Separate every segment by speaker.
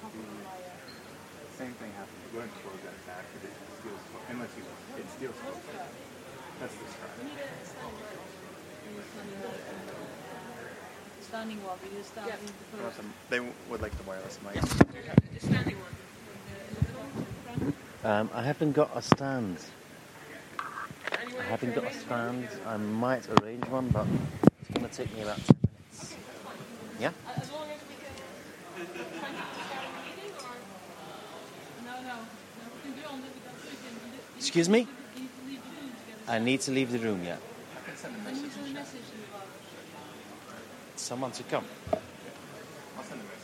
Speaker 1: Same thing happened. We're going to close that back because it steals focus. Unless it steals focus. That's the strat.
Speaker 2: Standing one, but you're standing the
Speaker 1: Awesome. They would like the wireless mic.
Speaker 2: standing one.
Speaker 3: I haven't got a stand. I might arrange one, but it's going to take me about 10 minutes. Yeah?
Speaker 2: As long as we can find out to start a meeting, or... No, we can do on the...
Speaker 3: Excuse me?
Speaker 2: You need to leave the room together.
Speaker 3: I need to leave the room, yeah.
Speaker 2: Then you send a message to the others.
Speaker 3: Someone to come.
Speaker 1: I'll send a message.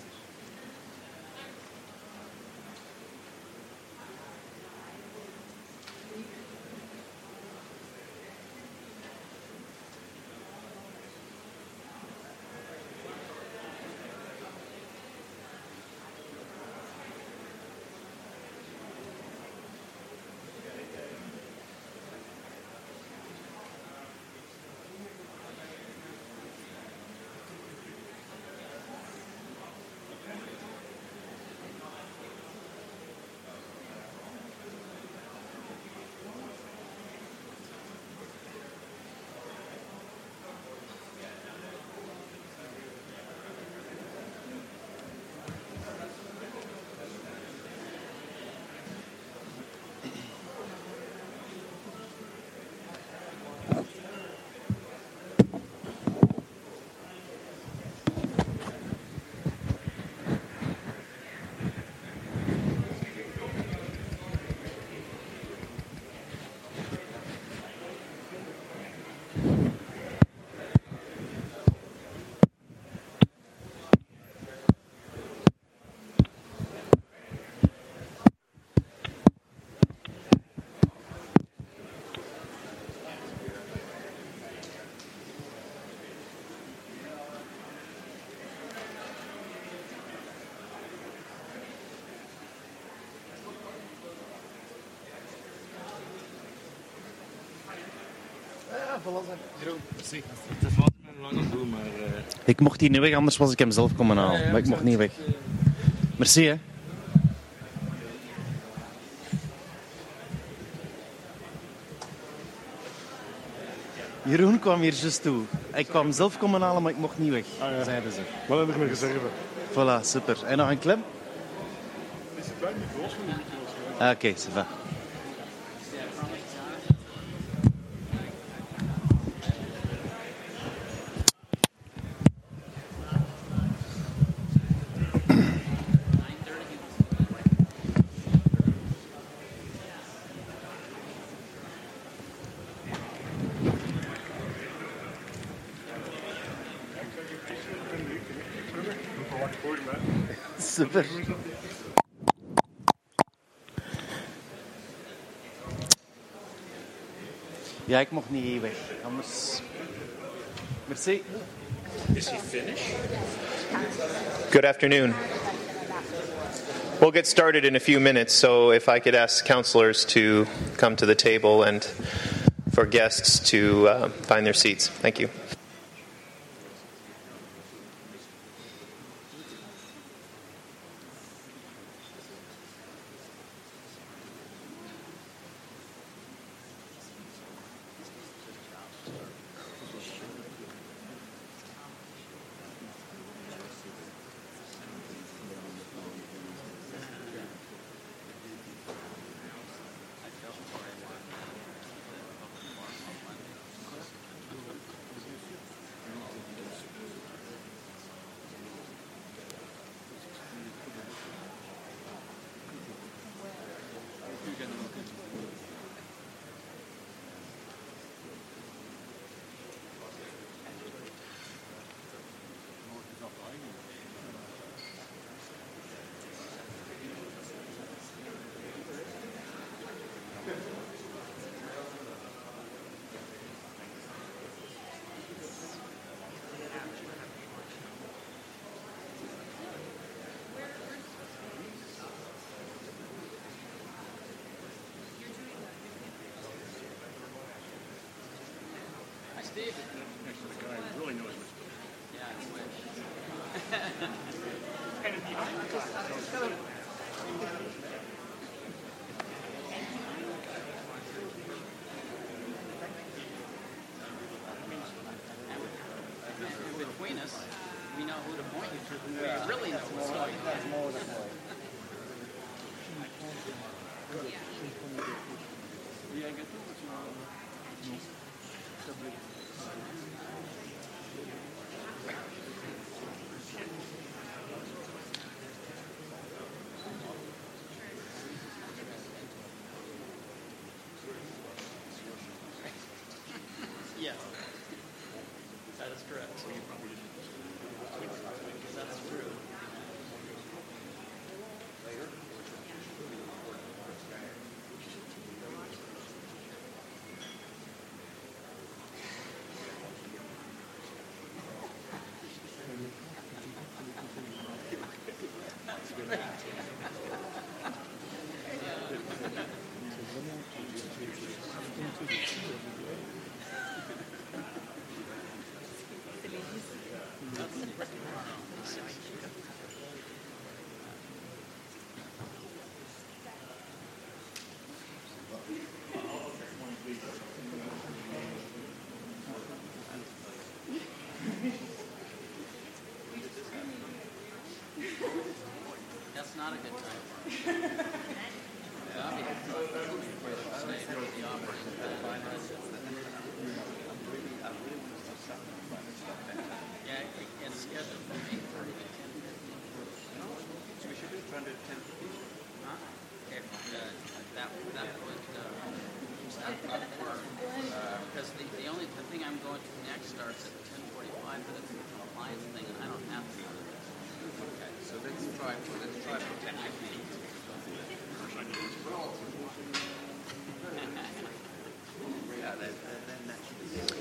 Speaker 4: Merci. Het was een lange doel, maar...
Speaker 3: Ik mocht hier niet weg, anders was ik hem zelf komen halen. Maar ik mocht niet weg. Merci, hè. Jeroen kwam hier juist toe. Ik kwam zelf komen halen, maar ik mocht niet weg, zeiden ze.
Speaker 4: Wat heb ik me reserve?
Speaker 3: Voilà, super. En nog een klem?
Speaker 4: Is het klein micro's van de micro's?
Speaker 3: Ah, oké, ça va. Super. Ja, ik mocht niet hier weg. Anders... Merci.
Speaker 4: Is he finished?
Speaker 5: Good afternoon. We'll get started in a few minutes, so if I could ask counselors to come to the table and for guests to find their seats. Thank you.
Speaker 4: David. Next to the guy who really knows what's going on.
Speaker 6: Between us, we know who to point to. We really know what's going on. Yes, that is correct. That's true. That's not a good time. I'll be afraid of staying for the opera. Yeah, it's scheduled for 8:30 to 10:15. So we should be trying to 10:15. Huh? If that would work. Because the thing I'm going to next starts at 10:45, but it's a compliance thing, and I don't have to. Okay, so let's try for 10:15. Yeah, then that should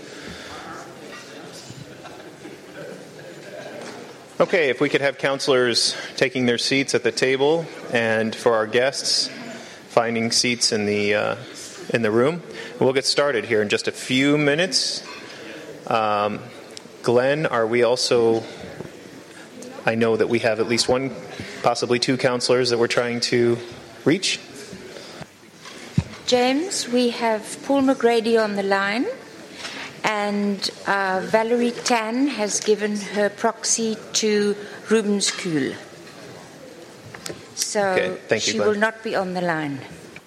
Speaker 6: be.
Speaker 5: Okay, if we could have counselors taking their seats at the table, and for our guests, finding seats in the room. We'll get started here in just a few minutes. Glenn, are we also... I know that we have at least one, possibly two counselors that we're trying to reach.
Speaker 7: James, we have Paul McGrady on the line, and Valerie Tan has given her proxy to Rubens Kuhl. So
Speaker 5: Okay, thank you,
Speaker 7: she
Speaker 5: Glenn.
Speaker 7: will not be on the line.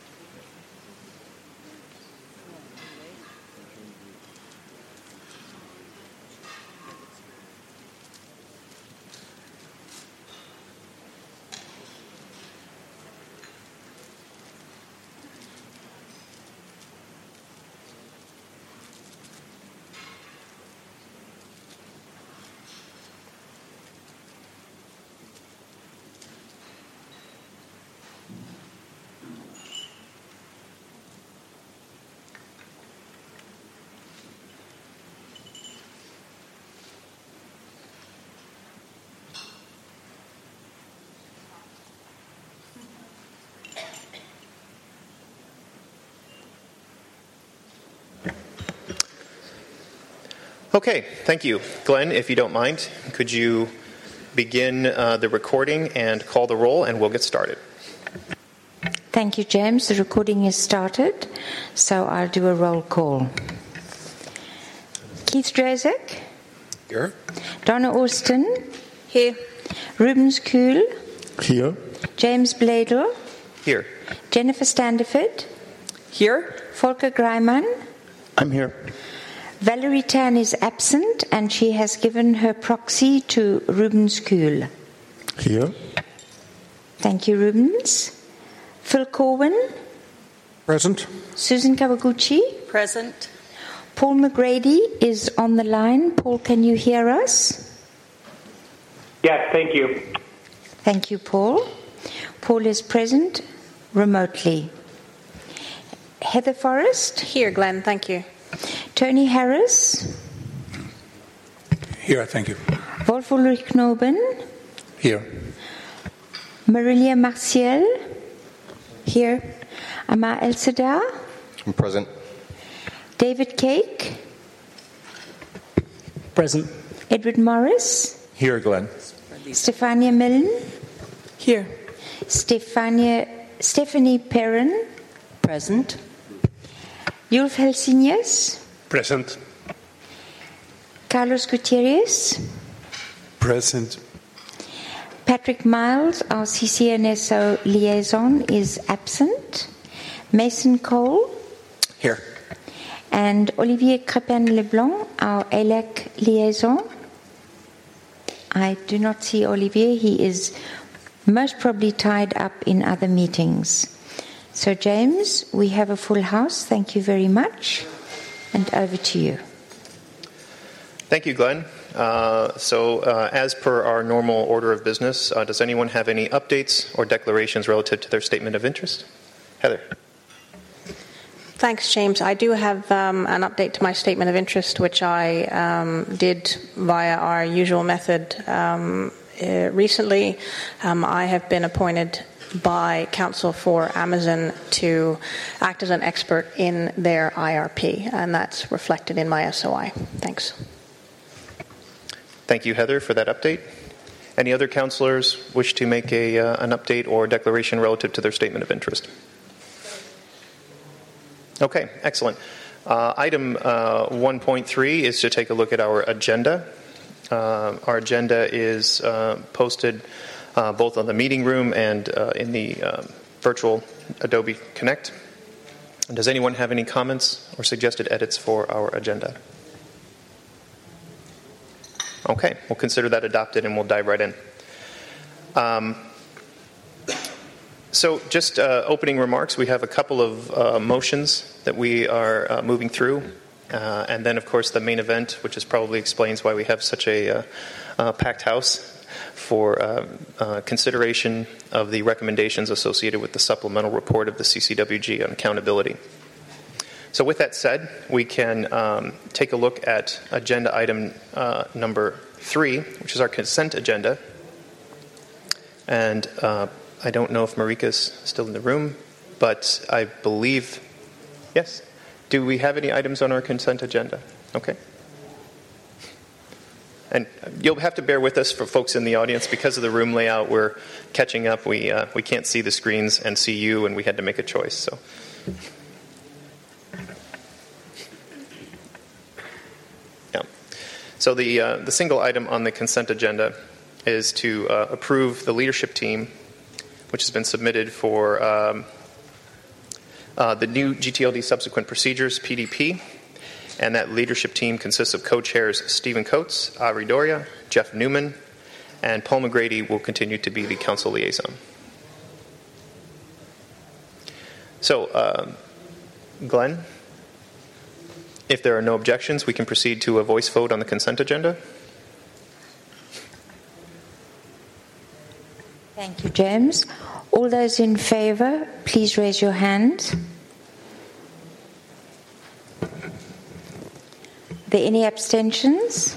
Speaker 5: Okay, thank you. Glenn, if you don't mind, could you begin the recording and call the roll, and we'll get started.
Speaker 7: Thank you, James. The recording is started, so I'll do a roll call. Keith Drazek?
Speaker 4: Here.
Speaker 7: Donna Austin? Here. Rubens Kuhl?
Speaker 4: Here.
Speaker 7: James Bladel?
Speaker 5: Here.
Speaker 7: Jennifer Standiford? Here. Volker Greimann?
Speaker 4: I'm here.
Speaker 7: Valerie Tan is absent, and she has given her proxy to Rubens Kuhl.
Speaker 4: Here.
Speaker 7: Thank you, Rubens. Phil Corwin?
Speaker 4: Present.
Speaker 7: Susan Kawaguchi?
Speaker 8: Present.
Speaker 7: Paul McGrady is on the line. Paul, can you hear us?
Speaker 9: Yes, thank you.
Speaker 7: Thank you, Paul. Paul is present remotely. Heather Forrest?
Speaker 8: Here, Glenn, thank you.
Speaker 7: Tony Harris?
Speaker 4: Here, thank you.
Speaker 7: Wolf Ulrich Knoben?
Speaker 4: Here.
Speaker 7: Marilia Martial? Here. Amar El-Sadar?
Speaker 10: I'm present.
Speaker 7: David Cake?
Speaker 10: Present.
Speaker 7: Edward Morris,
Speaker 4: Here, Glenn.
Speaker 7: Stefania Millen,
Speaker 8: Here.
Speaker 7: Stephanie Perrin,
Speaker 8: Present.
Speaker 7: Yulf Helsinius,
Speaker 4: Present.
Speaker 7: Carlos Gutierrez,
Speaker 4: Present.
Speaker 7: Patrick Miles, our CCNSO liaison, is absent. Mason Cole
Speaker 4: Here.
Speaker 7: and Olivier Crepin-Leblanc, our ALAC liaison. I do not see Olivier. He is most probably tied up in other meetings. So, James, we have a full house. Thank you very much. And over to you.
Speaker 5: Thank you, Glenn. As per our normal order of business, does anyone have any updates or declarations relative to their statement of interest? Heather.
Speaker 8: Thanks, James. I do have an update to my statement of interest, which I did via our usual method recently. I have been appointed by Council for Amazon to act as an expert in their IRP, and that's reflected in my SOI. Thanks.
Speaker 5: Thank you, Heather, for that update. Any other councillors wish to make an update or declaration relative to their statement of interest? Okay, excellent. Item 1.3 is to take a look at our agenda. Our agenda is posted both on the meeting room and in the virtual Adobe Connect. Does anyone have any comments or suggested edits for our agenda? Okay, we'll consider that adopted and we'll dive right in. So just opening remarks, we have a couple of motions that we are moving through. And then, of course, the main event, which is probably explains why we have such a packed house for consideration of the recommendations associated with the supplemental report of the CCWG on accountability. So with that said, we can take a look at agenda item number 3, which is our consent agenda. And I don't know if Marika's still in the room, but I believe, yes. Do we have any items on our consent agenda? Okay. And you'll have to bear with us for folks in the audience because of the room layout. We're catching up. We can't see the screens and see you, and we had to make a choice. So. So the single item on the consent agenda is to approve the leadership team, which has been submitted for the new GTLD subsequent procedures, PDP. And that leadership team consists of co-chairs Stephen Coates, Ari Doria, Jeff Newman, and Paul McGrady will continue to be the council liaison. So, Glenn? If there are no objections, we can proceed to a voice vote on the consent agenda.
Speaker 7: Thank you, James. All those in favour, please raise your hand. Are there any abstentions?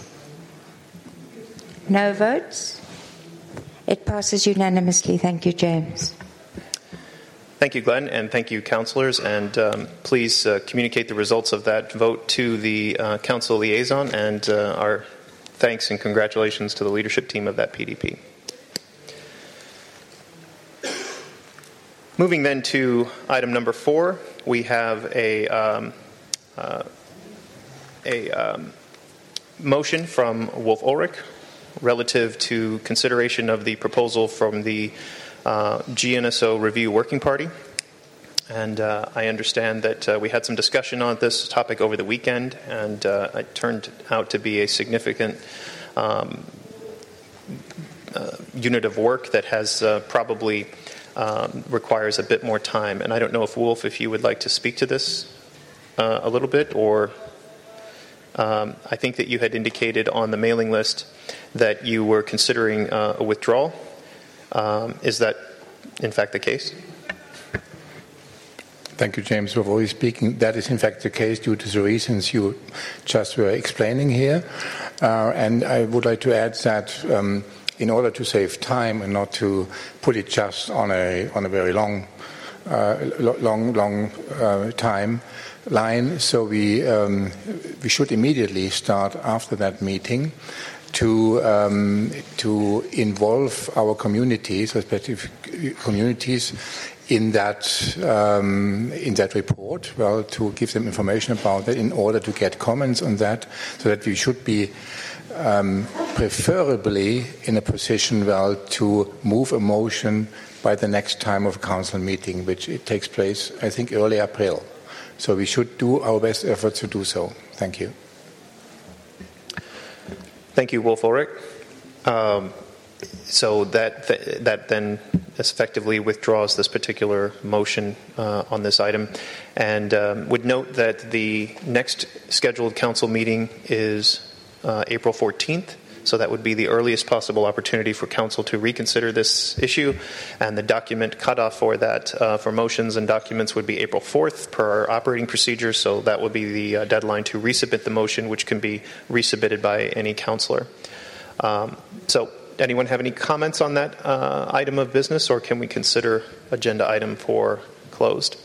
Speaker 7: No votes? It passes unanimously. Thank you, James.
Speaker 5: Thank you, Glenn, and thank you, councillors. And please communicate the results of that vote to the council liaison, and our thanks and congratulations to the leadership team of that PDP. Moving then to item number 4, we have a motion from Wolf Ulrich relative to consideration of the proposal from the GNSO Review Working Party. And I understand that we had some discussion on this topic over the weekend, and it turned out to be a significant unit of work that has probably requires a bit more time. And I don't know if Wolf, if you would like to speak to this a little bit, or I think that you had indicated on the mailing list that you were considering a withdrawal. Is that in fact the case?
Speaker 4: Thank you, James, for always speaking. That is in fact the case due to the reasons you just were explaining here. And I would like to add that in order to save time and not to put it just on a very long timeline, so we should immediately start after that meeting to involve our communities, respective communities, in that report. Well, to give them information about it in order to get comments on that, so that we should be preferably in a position, well, to move a motion by the next time of council meeting, which it takes place, I think, early April. So we should do our best efforts to do so. Thank you.
Speaker 5: Thank you, Wolf Ulrich. So that then effectively withdraws this particular motion on this item, and would note that the next scheduled council meeting is April 14th. So that would be the earliest possible opportunity for council to reconsider this issue, and the document cutoff for that for motions and documents would be April 4th per our operating procedure. So that would be the deadline to resubmit the motion, which can be resubmitted by any councillor. So anyone have any comments on that item of business, or can we consider agenda item 4 closed?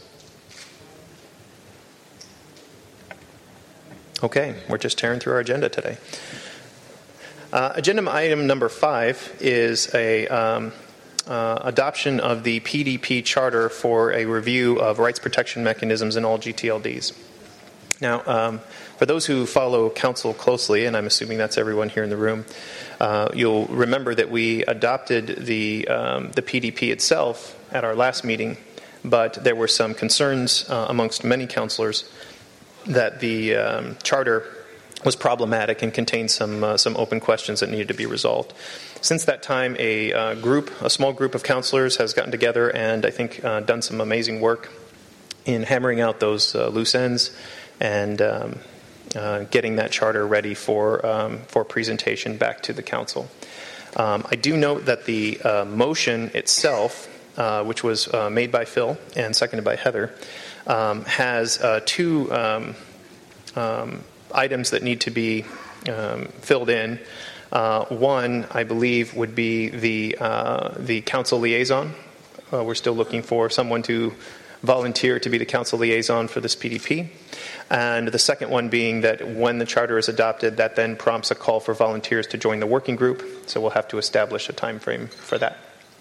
Speaker 5: Okay, we're just tearing through our agenda today. Agenda item number 5 is a adoption of the PDP charter for a review of rights protection mechanisms in all GTLDs. Now, for those who follow council closely, and I'm assuming that's everyone here in the room, you'll remember that we adopted the PDP itself at our last meeting, but there were some concerns amongst many councillors that the charter was problematic and contained some open questions that needed to be resolved. Since that time, a small group of councillors has gotten together and I think done some amazing work in hammering out those loose ends and getting that charter ready for presentation back to the council. I do note that the motion itself, which was made by Phil and seconded by Heather, has two items that need to be filled in. One, I believe, would be the council liaison. We're still looking for someone to volunteer to be the council liaison for this PDP. And the second one being that when the charter is adopted, that then prompts a call for volunteers to join the working group. So we'll have to establish a time frame for that.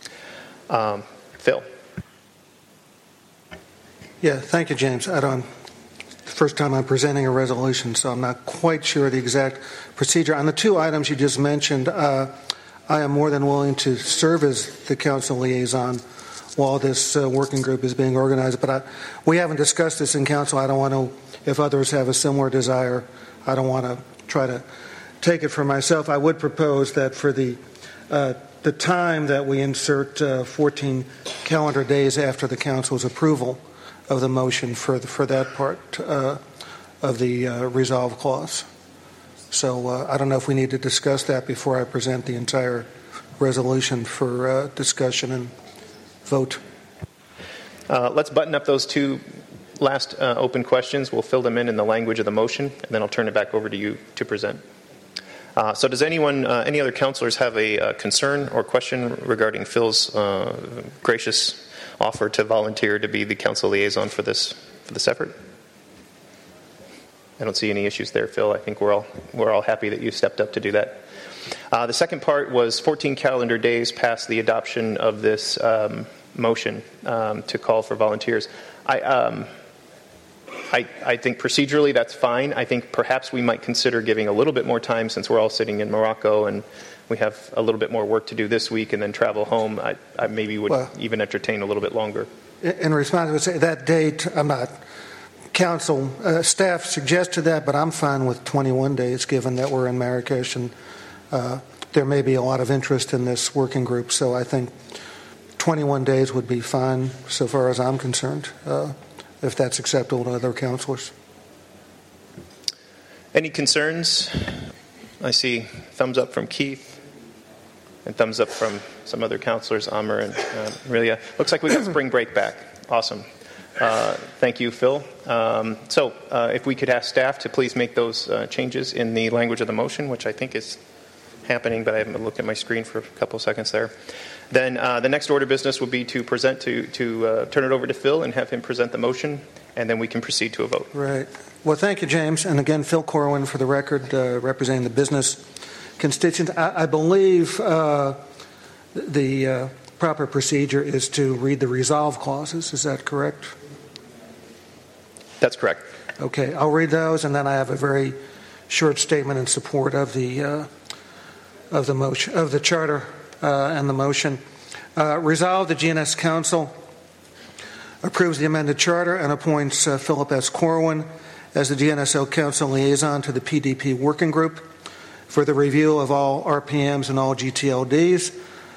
Speaker 5: Phil.
Speaker 10: Yeah, thank you, James. First time I'm presenting a resolution, so I'm not quite sure the exact procedure. On the two items you just mentioned, I am more than willing to serve as the council liaison while this working group is being organized. But we haven't discussed this in council. I don't want to, if others have a similar desire, I don't want to try to take it for myself. I would propose that for the time that we insert 14 calendar days after the council's approval of the motion for that part of the resolve clause. So I don't know if we need to discuss that before I present the entire resolution for discussion and vote.
Speaker 5: Let's button up those two last open questions. We'll fill them in the language of the motion, and then I'll turn it back over to you to present. So does anyone, any other councillors have a concern or question regarding Phil's gracious offer to volunteer to be the council liaison for this effort? I don't see any issues there, Phil. I think we're all happy that you stepped up to do that. The second part was 14 calendar days past the adoption of this motion to call for volunteers. I think procedurally that's fine. I think perhaps we might consider giving a little bit more time since we're all sitting in Morocco and we have a little bit more work to do this week and then travel home. I maybe would even entertain a little bit longer.
Speaker 10: In response, I would say that date, I'm not, council staff suggested that, but I'm fine with 21 days given that we're in Marrakesh and there may be a lot of interest in this working group. So I think 21 days would be fine so far as I'm concerned, if that's acceptable to other councillors.
Speaker 5: Any concerns? I see thumbs up from Keith. And thumbs up from some other councillors, Amr and Aurelia. Looks like we got spring break back. Awesome. Thank you, Phil. So if we could ask staff to please make those changes in the language of the motion, which I think is happening, but I haven't looked at my screen for a couple of seconds there. Then the next order of business would be to present to turn it over to Phil and have him present the motion, and then we can proceed to a vote.
Speaker 10: Right. Well, thank you, James. And again, Phil Corwin, for the record, representing the business constituents. I believe the proper procedure is to read the resolve clauses. Is that correct?
Speaker 5: That's correct.
Speaker 10: Okay, I'll read those, and then I have a very short statement in support of the motion, of the charter and the motion. Resolved, the GNS Council approves the amended charter and appoints Philip S. Corwin as the GNSO Council liaison to the PDP working group for the review of all RPMs and all GTLDs.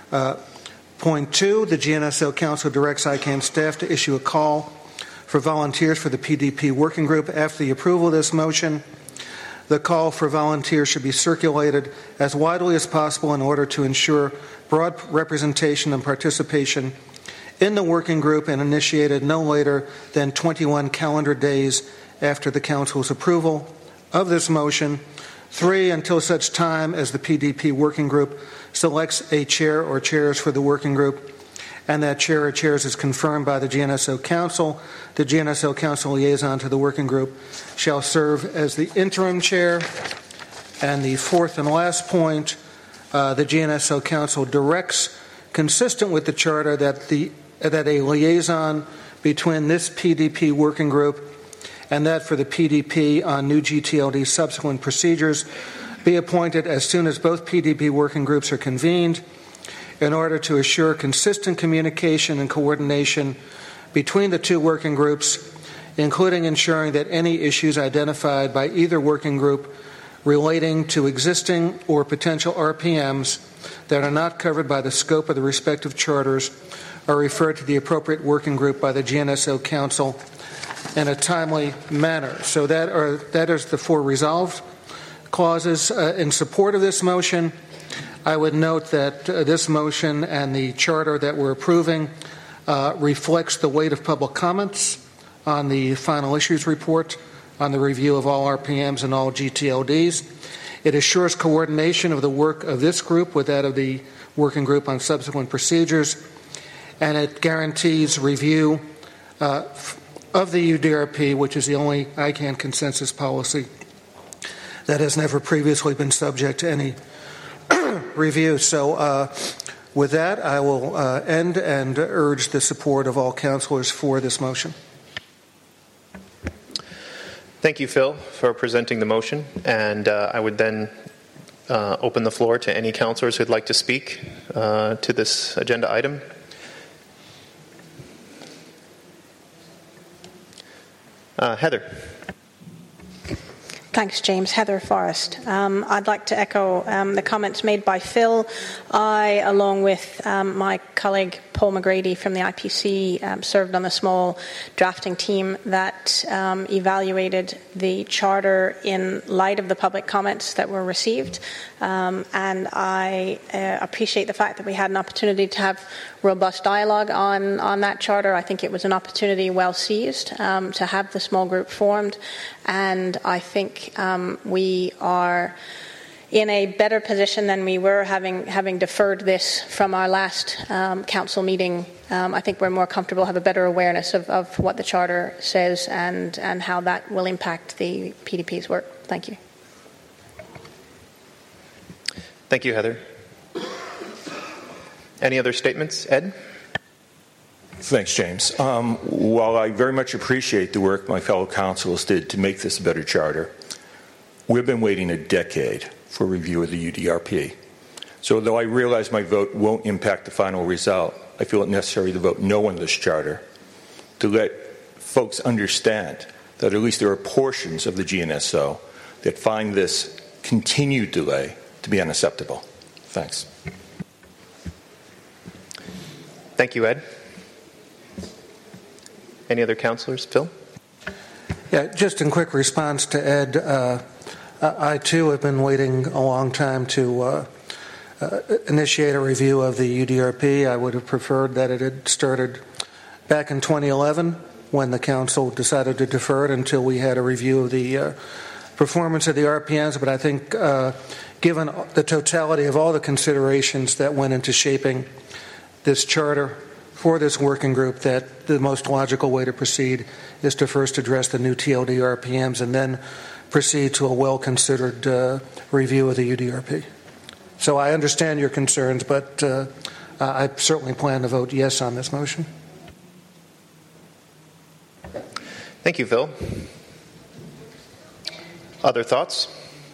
Speaker 10: Point 2, the GNSO Council directs ICANN staff to issue a call for volunteers for the PDP working group after the approval of this motion. The call for volunteers should be circulated as widely as possible in order to ensure broad representation and participation in the working group, and initiated no later than 21 calendar days after the Council's approval of this motion. 3, until such time as the PDP working group selects a chair or chairs for the working group, and that chair or chairs is confirmed by the GNSO Council. The GNSO Council liaison to the working group shall serve as the interim chair. And the fourth and last point, the GNSO Council directs, consistent with the charter, that a liaison between this PDP working group and that for the PDP on new GTLD subsequent procedures be appointed as soon as both PDP working groups are convened, in order to assure consistent communication and coordination between the two working groups, including ensuring that any issues identified by either working group relating to existing or potential RPMs that are not covered by the scope of the respective charters are referred to the appropriate working group by the GNSO Council in a timely manner. So that is the 4 resolved clauses in support of this motion. I would note that this motion and the charter that we're approving reflects the weight of public comments on the final issues report on the review of all RPMs and all GTLDs. It assures coordination of the work of this group with that of the working group on subsequent procedures, and it guarantees review of the UDRP, which is the only ICANN consensus policy that has never previously been subject to any review. So with that, I will end and urge the support of all councillors for this motion.
Speaker 5: Thank you, Phil, for presenting the motion. And I would then open the floor to any councillors who'd like to speak to this agenda item. Heather.
Speaker 8: Thanks, James. Heather Forrest. I'd like to echo the comments made by Phil. I, along with my colleague Paul McGrady from the IPC, served on a small drafting team that evaluated the charter in light of the public comments that were received. And I appreciate the fact that we had an opportunity to have robust dialogue on that charter. I think it was an opportunity well seized to have the small group formed, and I think we are in a better position than we were having deferred this from our last council meeting. I think we're more comfortable, have a better awareness of what the charter says and how that will impact the PDP's work. Thank you.
Speaker 5: Thank you, Heather. Any other statements? Ed?
Speaker 11: Thanks, James. While I very much appreciate the work my fellow councillors did to make this a better charter, we've been waiting a decade for review of the UDRP. So though I realize my vote won't impact the final result, I feel it necessary to vote no on this charter to let folks understand that at least there are portions of the GNSO that find this continued delay to be unacceptable. Thanks.
Speaker 5: Thank you, Ed. Any other councillors? Phil?
Speaker 10: Yeah, just in quick response to Ed, I too have been waiting a long time to initiate a review of the UDRP. I would have preferred that it had started back in 2011 when the council decided to defer it until we had a review of the performance of the RPMs. But I think given the totality of all the considerations that went into shaping this charter for this working group, that the most logical way to proceed is to first address the new TLD RPMs and then proceed to a well-considered review of the UDRP. So I understand your concerns, but I certainly plan to vote yes on this motion.
Speaker 5: Thank you, Phil. Other thoughts?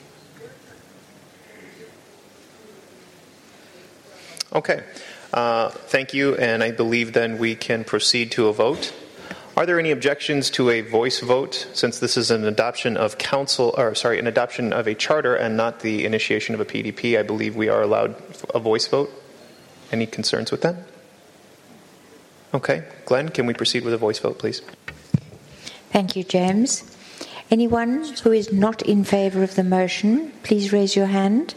Speaker 5: Okay. Thank you, and I believe then we can proceed to a vote. Are there any objections to a voice vote, since this is an adoption of an adoption of a charter and not the initiation of a PDP? I believe we are allowed a voice vote. Any concerns with that? Okay. Glenn, can we proceed with a voice vote, please?
Speaker 7: Thank you, James. Anyone who is not in favour of the motion, please raise your hand.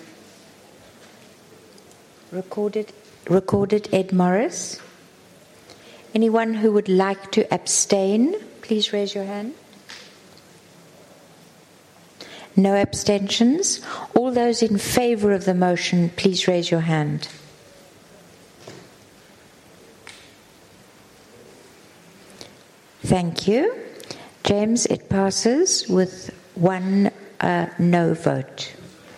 Speaker 7: Recorded Ed Morris. Anyone who would like to abstain, please raise your hand. No abstentions. All those in favour of the motion, please raise your hand. Thank you. James, it passes with one no vote.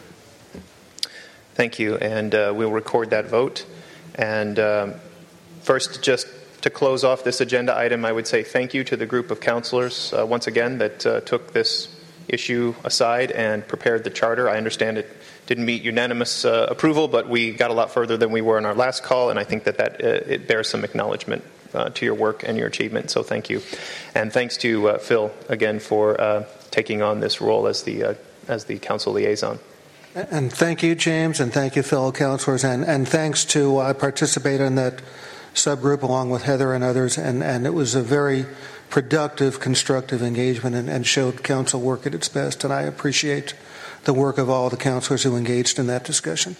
Speaker 5: Thank you, and we'll record that vote. And first, just to close off this agenda item, I would say thank you to the group of councillors once again that took this issue aside and prepared the charter. I understand it didn't meet unanimous approval, but we got a lot further than we were in our last call, and I think that it bears some acknowledgement to your work and your achievement, so thank you. And thanks to Phil again for taking on this role as the council liaison.
Speaker 10: And thank you, James, and thank you, fellow councillors, and thanks to I participated in that subgroup along with Heather and others, and it was a very productive, constructive engagement and showed council work at its best, and I appreciate the work of all the councillors who engaged in that discussion.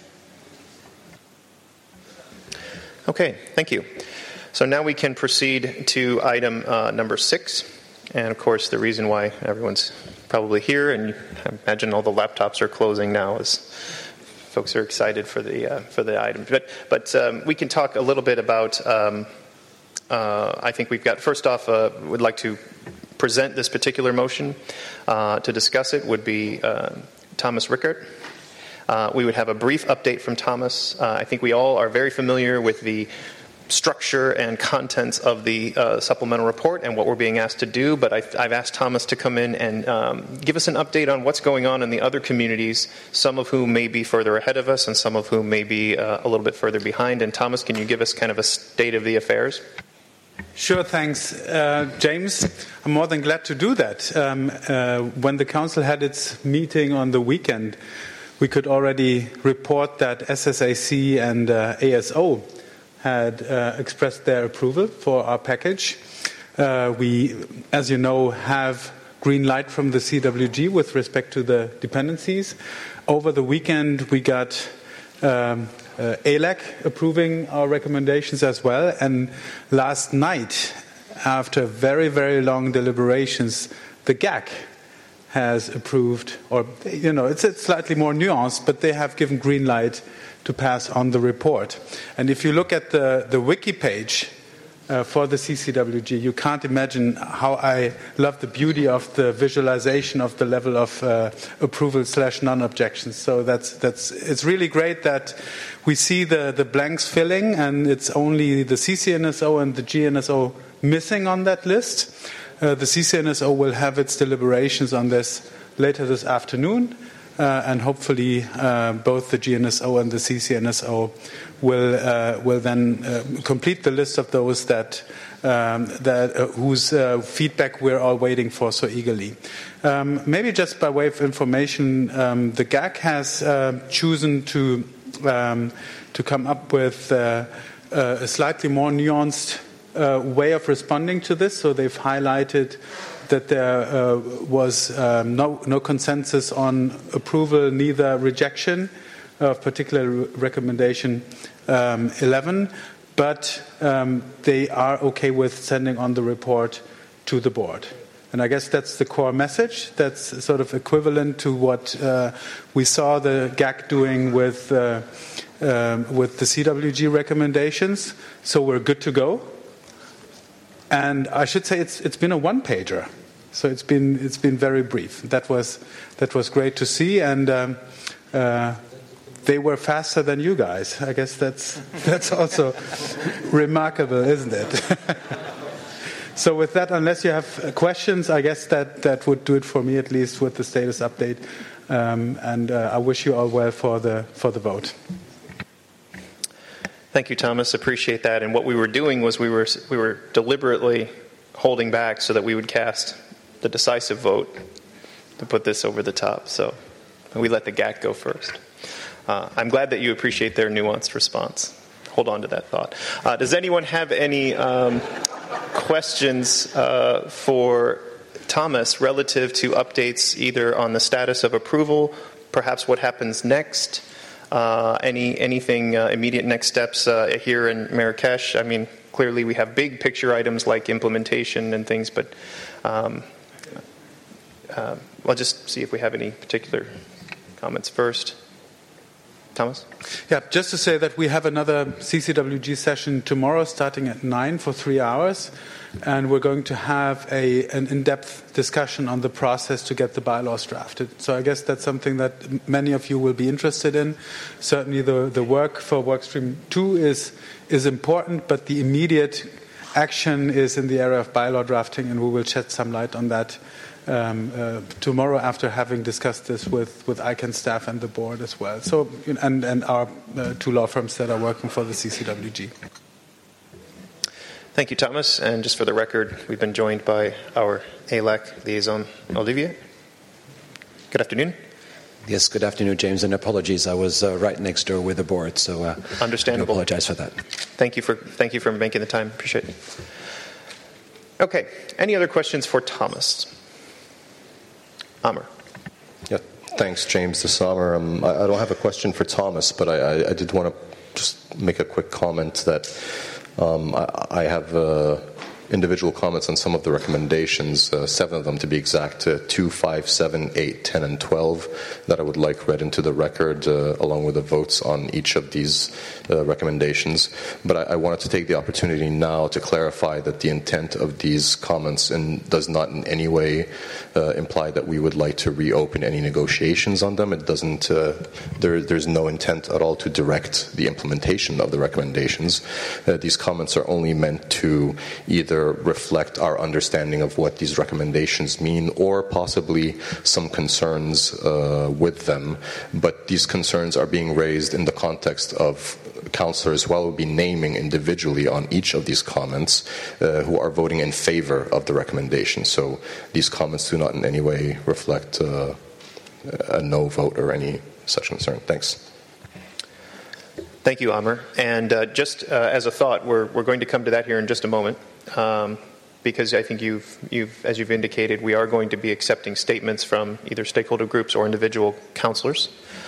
Speaker 5: Okay, thank you. So now we can proceed to item number 6. And of course, the reason why everyone's probably here, and I imagine all the laptops are closing now, is folks are excited for the item. But we can talk a little bit about. I think we've got first off. Would like to present this particular motion to discuss it. Would be Thomas Rickert. We would have a brief update from Thomas. I think we all are very familiar with the structure and contents of the supplemental report and what we're being asked to do, but I've asked Thomas to come in and give us an update on what's going on in the other communities, some of whom may be further ahead of us and some of whom may be a little bit further behind. And Thomas, can you give us kind of a state of the affairs?
Speaker 12: Sure, thanks, James. I'm more than glad to do that. When the council had its meeting on the weekend, we could already report that SSAC and ASO had expressed their approval for our package. We, as you know, have green light from the CWG with respect to the dependencies. Over the weekend, we got ALEC approving our recommendations as well. And last night, after very, very long deliberations, the GAC has approved, or, you know, it's slightly more nuanced, but they have given green light to pass on the report. And if you look at the wiki page for the CCWG, you can't imagine how I love the beauty of the visualization of the level of approval / non-objections. So it's really great that we see the blanks filling, and it's only the CCNSO and the GNSO missing on that list. The CCNSO will have its deliberations on this later this afternoon. And hopefully both the GNSO and the CCNSO will then complete the list of those whose feedback we're all waiting for so eagerly. Maybe just by way of information, the GAC has chosen to come up with a slightly more nuanced way of responding to this. So they've highlighted that there was no consensus on approval, neither rejection of particular recommendation 11, but they are okay with sending on the report to the board. And I guess that's the core message. That's sort of equivalent to what we saw the GAC doing with the CWG recommendations. So we're good to go. And I should say it's been a one-pager. So it's been very brief. That was great to see, and they were faster than you guys. I guess that's also remarkable, isn't it? So with that, unless you have questions, I guess that would do it for me, at least with the status update. And I wish you all well for the vote.
Speaker 5: Thank you, Thomas. Appreciate that. And what we were doing was we were deliberately holding back so that we would cast the decisive vote to put this over the top. So we let the GAC go first. I'm glad that you appreciate their nuanced response. Hold on to that thought. Does anyone have any questions for Thomas relative to updates either on the status of approval, perhaps what happens next, anything immediate next steps here in Marrakesh? I mean, clearly we have big picture items like implementation and things, but I'll just see if we have any particular comments first. Thomas?
Speaker 12: Yeah, just to say that we have another CCWG session tomorrow starting at 9 for 3 hours, and we're going to have an in-depth discussion on the process to get the bylaws drafted. So I guess that's something that many of you will be interested in. Certainly the work for Workstream 2 is important, but the immediate action is in the area of bylaw drafting, and we will shed some light on that tomorrow after having discussed this with ICANN staff and the board as well. So, and our two law firms that are working for the CCWG.
Speaker 5: Thank you, Thomas. And just for the record, we've been joined by our ALAC liaison, Olivier. Good afternoon.
Speaker 13: Yes, good afternoon, James, and apologies. I was right next door with the board, so
Speaker 5: understandable.
Speaker 13: I apologize for that.
Speaker 5: Thank you for making the time. Appreciate it. Okay. Any other questions for Thomas? Amr.
Speaker 14: Yeah, thanks, James. This Amr. I don't have a question for Thomas, but I did want to just make a quick comment that I have individual comments on some of the recommendations, 7 of them to be exact, 2, 5, 7, 8, 10, and 12, that I would like read into the record along with the votes on each of these recommendations. But I wanted to take the opportunity now to clarify that the intent of these comments does not in any way imply that we would like to reopen any negotiations on them. It doesn't. There's no intent at all to direct the implementation of the recommendations. These comments are only meant to either reflect our understanding of what these recommendations mean or possibly some concerns with them. But these concerns are being raised in the context of councillors who I will be naming individually on each of these comments who are voting in favor of the recommendation. So these comments do not in any way reflect a no vote or any such concern. Thanks.
Speaker 5: Thank you, Amr. And just as a thought, we're going to come to that here in just a moment, because I think as you've indicated, we are going to be accepting statements from either stakeholder groups or individual councillors.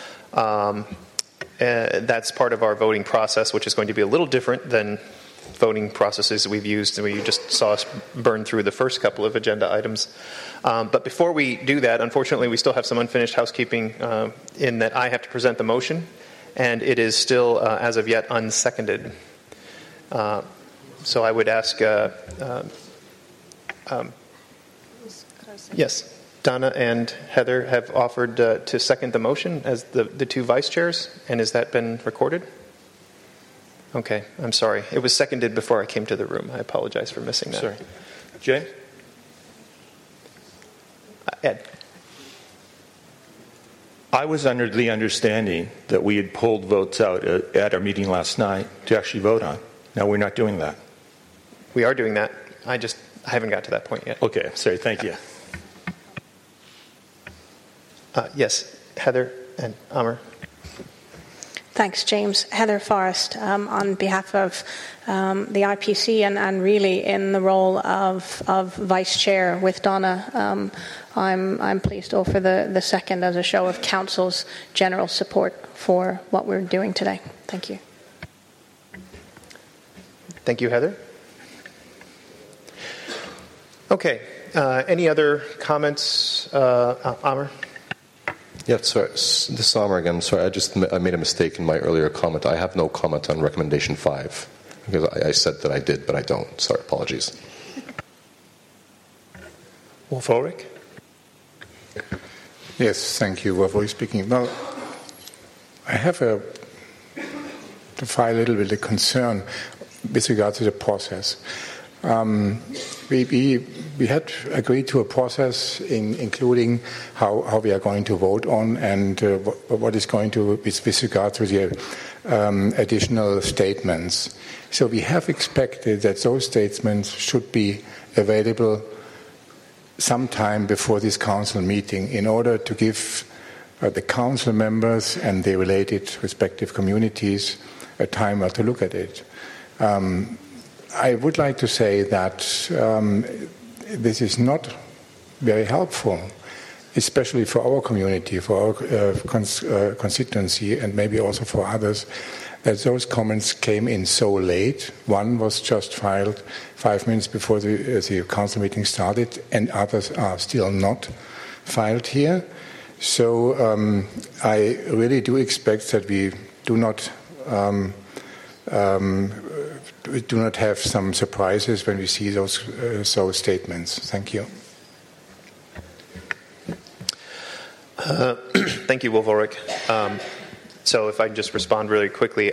Speaker 5: That's part of our voting process, which is going to be a little different than voting processes we've used, and you just saw us burn through the first couple of agenda items. But before we do that, unfortunately, we still have some unfinished housekeeping in that I have to present the motion, and it is still, as of yet, unseconded. So I would ask, yes, Donna and Heather have offered to second the motion as the two vice chairs, and has that been recorded? Okay, I'm sorry. It was seconded before I came to the room. I apologize for missing that.
Speaker 11: Sorry. Jay?
Speaker 5: Ed.
Speaker 11: I was under the understanding that we had pulled votes out at our meeting last night to actually vote on. Now we're not doing that.
Speaker 5: We are doing that. I haven't got to that point yet.
Speaker 11: Okay, sorry. Thank you.
Speaker 5: Yes, Heather and Amr.
Speaker 8: Thanks, James. Heather Forrest, on behalf of the IPC and really in the role of Vice Chair with Donna, I'm pleased to offer the second as a show of Council's general support for what we're doing today. Thank you.
Speaker 5: Thank you, Heather. Okay. Any other comments, Amr?
Speaker 14: Yeah, sorry. This is Amr again. Sorry, I made a mistake in my earlier comment. I have no comment on recommendation 5 because I said that I did, but I don't. Sorry, apologies.
Speaker 5: Wolf Ulrich?
Speaker 4: Yes, thank you. Wolf Ulrich speaking. Well, I have to file a little bit of concern with regard to the process. We had agreed to a process including how we are going to vote on and what is going to with regard to the additional statements. So we have expected that those statements should be available sometime before this council meeting in order to give the council members and the related respective communities a time to look at it. I would like to say that this is not very helpful, especially for our community, for our constituency, and maybe also for others, that those comments came in so late. One was just filed 5 minutes before the council meeting started, and others are still not filed here. So I really do expect that we do not have some surprises when we see those statements. Thank you.
Speaker 5: Thank you, Wolf Ulrich. So if I can just respond really quickly.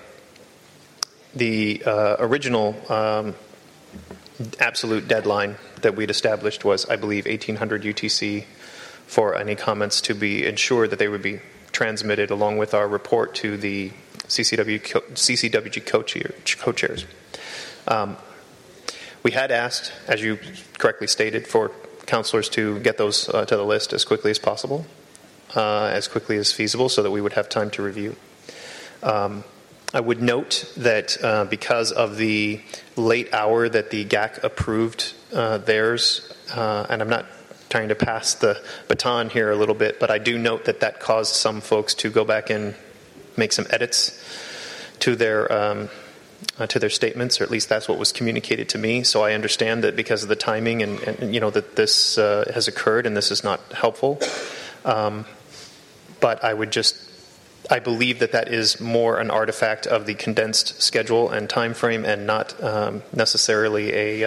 Speaker 5: The original absolute deadline that we'd established was, I believe, 1800 UTC for any comments to be ensured that they would be transmitted along with our report to the CCWG co-chairs. We had asked, as you correctly stated, for councillors to get those to the list as quickly as possible, as quickly as feasible, so that we would have time to review. I would note that because of the late hour that the GAC approved theirs, and I'm not trying to pass the baton here a little bit, but I do note that that caused some folks to go back and make some edits to their statements, or at least that's what was communicated to me. So I understand that because of the timing and you know that this has occurred and this is not helpful. But I believe that is more an artifact of the condensed schedule and time frame, and not necessarily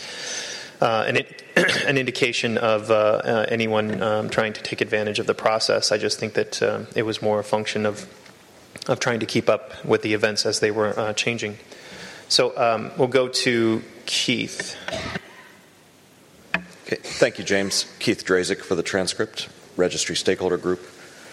Speaker 5: an indication of anyone trying to take advantage of the process. I just think that it was more a function of trying to keep up with the events as they were changing. So we'll go to Keith.
Speaker 15: Okay. Thank you, James. Keith Drazik for the transcript, Registry Stakeholder Group.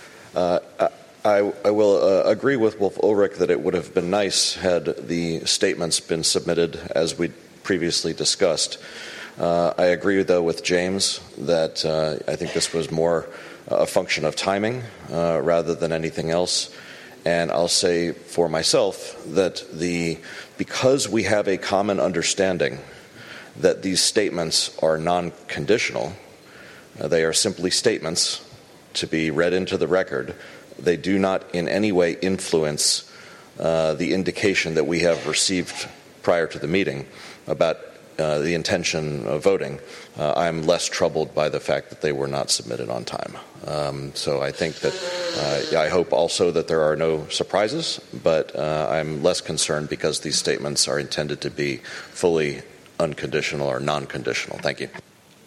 Speaker 15: I will agree with Wolf Ulrich that it would have been nice had the statements been submitted as we previously discussed. I agree, though, with James that I think this was more a function of timing rather than anything else. And I'll say for myself that because we have a common understanding that these statements are non-conditional, they are simply statements to be read into the record. They do not in any way influence the indication that we have received prior to the meeting about the intention of voting. I'm less troubled by the fact that they were not submitted on time. So I think that I hope also that there are no surprises, but I'm less concerned because these statements are intended to be fully unconditional or non-conditional. Thank you.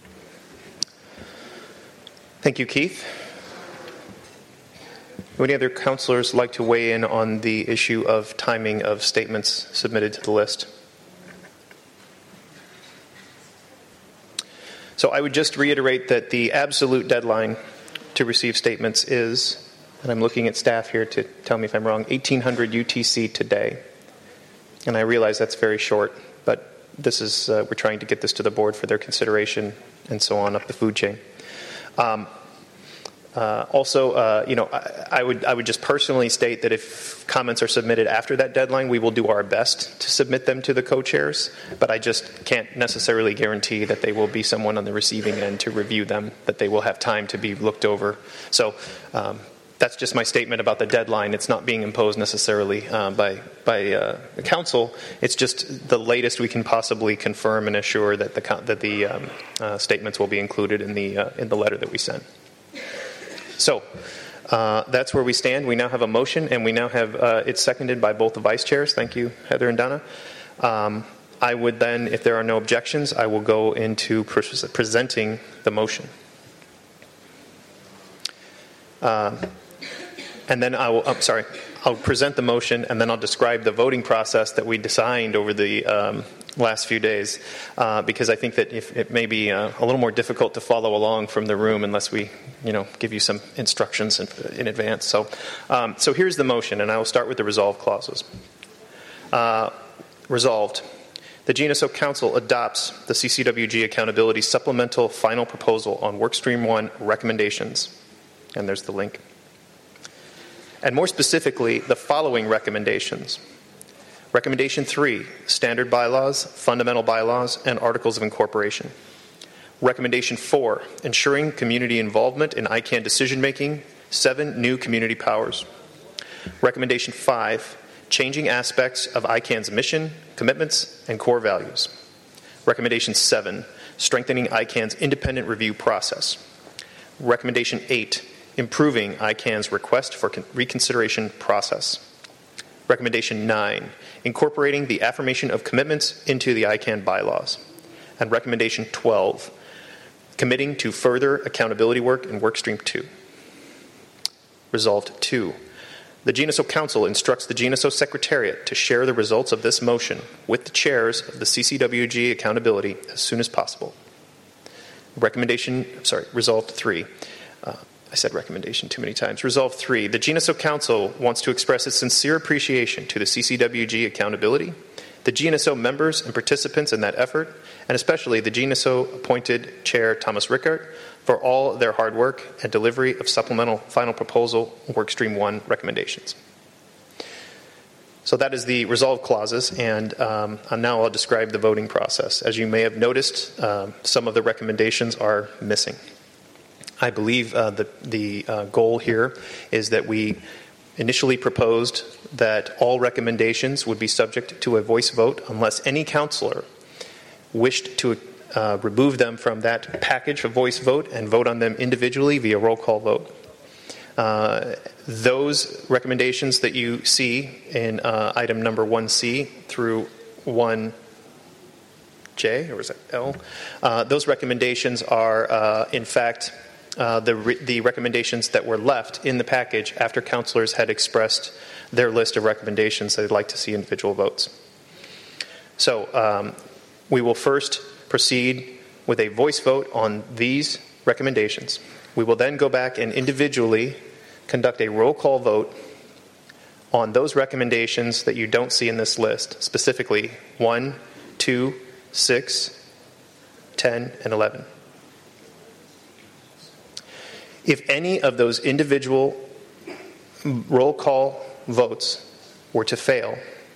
Speaker 5: Thank you, Keith. Would any other councillors like to weigh in on the issue of timing of statements submitted to the list? So I would just reiterate that the absolute deadline to receive statements is, and I'm looking at staff here to tell me if I'm wrong, 1800 UTC today. And I realize that's very short, but this is we're trying to get this to the board for their consideration and so on up the food chain. I would just personally state that if comments are submitted after that deadline, we will do our best to submit them to the co-chairs, but I just can't necessarily guarantee that they will be someone on the receiving end to review them, that they will have time to be looked over. So that's just my statement about the deadline. It's not being imposed necessarily by the council. It's just the latest we can possibly confirm and assure that the statements will be included in the letter that we send. So that's where we stand. We now have a motion, and we now have it's seconded by both the vice chairs. Thank you, Heather and Donna. I would then, if there are no objections, I will go into presenting the motion. And then I'll present the motion, and then I'll describe the voting process that we designed over the last few days, because I think that if it may be a little more difficult to follow along from the room unless we, give you some instructions in advance. So here's the motion, and I will start with the resolve clauses. Resolved. The GNSO Council adopts the CCWG Accountability Supplemental Final Proposal on Workstream 1 recommendations. And there's the link. And more specifically, the following recommendations. Recommendation 3, standard bylaws, fundamental bylaws, and articles of incorporation. Recommendation 4, ensuring community involvement in ICANN decision-making, 7 new community powers. Recommendation 5, changing aspects of ICANN's mission, commitments, and core values. Recommendation 7, strengthening ICANN's independent review process. Recommendation 8, improving ICANN's request for reconsideration process. Recommendation 9, incorporating the affirmation of commitments into the ICANN bylaws. And Recommendation 12, committing to further accountability work in Workstream 2. Resolved 2, the GNSO Council instructs the GNSO Secretariat to share the results of this motion with the chairs of the CCWG Accountability as soon as possible. Resolved 3. I said recommendation too many times. Resolve 3. The GNSO Council wants to express its sincere appreciation to the CCWG Accountability, the GNSO members and participants in that effort, and especially the GNSO appointed Chair Thomas Rickert for all their hard work and delivery of supplemental final proposal Workstream 1 recommendations. So that is the resolve clauses, and now I'll describe the voting process. As you may have noticed, some of the recommendations are missing. I believe the goal here is that we initially proposed that all recommendations would be subject to a voice vote unless any counselor wished to remove them from that package of voice vote and vote on them individually via roll call vote. Those recommendations that you see in item number 1C through 1J, or is that L? Those recommendations are, in fact, the recommendations that were left in the package after counselors had expressed their list of recommendations they'd like to see individual votes. So we will first proceed with a voice vote on these recommendations. We will then go back and individually conduct a roll call vote on those recommendations that you don't see in this list, specifically 1, 2, 6, 10, and 11. If any of those individual roll call votes were to fail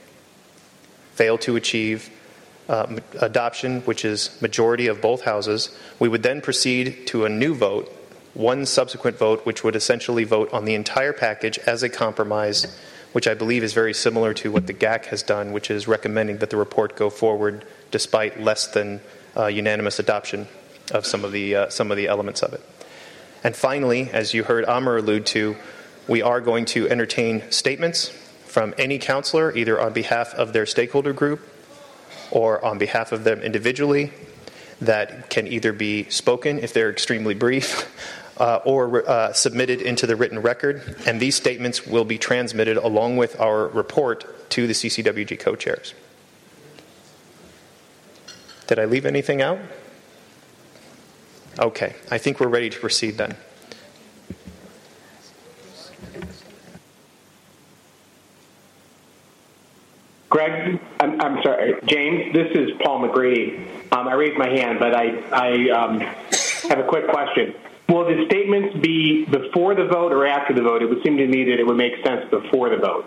Speaker 5: to achieve adoption, which is majority of both houses, we would then proceed to a new vote, one subsequent vote, which would essentially vote on the entire package as a compromise, which I believe is very similar to what the GAC has done, which is recommending that the report go forward despite less than unanimous adoption of some of the elements of it. And finally, as you heard Amr allude to, we are going to entertain statements from any counselor, either on behalf of their stakeholder group or on behalf of them individually, that can either be spoken if they're extremely brief or submitted into the written record. And these statements will be transmitted along with our report to the CCWG co-chairs. Did I leave anything out? Okay, I think we're ready to proceed then.
Speaker 9: Greg, I'm sorry, James, this is Paul McGrady. I raised my hand, but I have a quick question. Will the statements be before the vote or after the vote? It would seem to me that it would make sense before the vote.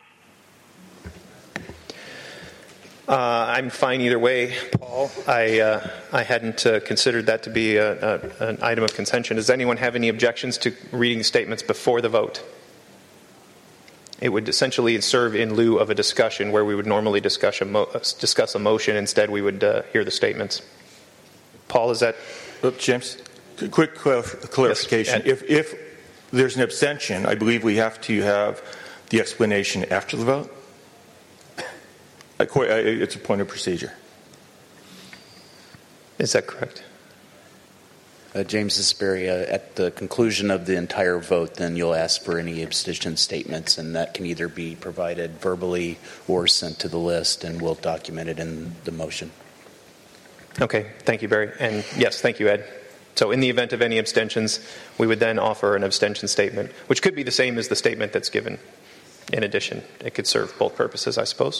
Speaker 5: I'm fine either way, Paul. I hadn't considered that to be an item of contention. Does anyone have any objections to reading the statements before the vote? It would essentially serve in lieu of a discussion where we would normally discuss a motion. Instead, we would hear the statements. Paul, is that...
Speaker 11: James, quick clarification.
Speaker 5: Yes,
Speaker 11: if there's an abstention, I believe we have to have the explanation after the vote. It's a point of procedure.
Speaker 5: Is that correct?
Speaker 16: James Isberry, at the conclusion of the entire vote, then you'll ask for any abstention statements, and that can either be provided verbally or sent to the list, and we'll document it in the motion.
Speaker 5: Okay, thank you, Barry. And yes, thank you, Ed. So in the event of any abstentions, we would then offer an abstention statement, which could be the same as the statement that's given. In addition, it could serve both purposes, I suppose.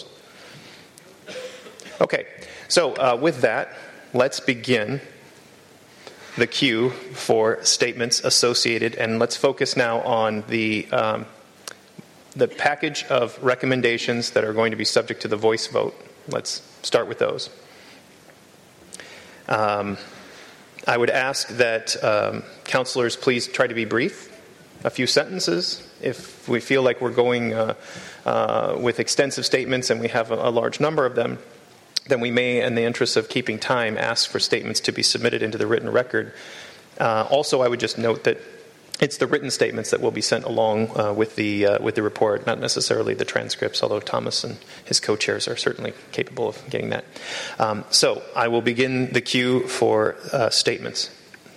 Speaker 5: Okay, so with that, let's begin the queue for statements associated, and let's focus now on the package of recommendations that are going to be subject to the voice vote. Let's start with those. I would ask that councillors please try to be brief, a few sentences. If we feel like we're going with extensive statements and we have a large number of them, then we may, in the interest of keeping time, ask for statements to be submitted into the written record. Also, I would just note that it's the written statements that will be sent along with the report, not necessarily the transcripts, although Thomas and his co-chairs are certainly capable of getting that. So I will begin the queue for statements.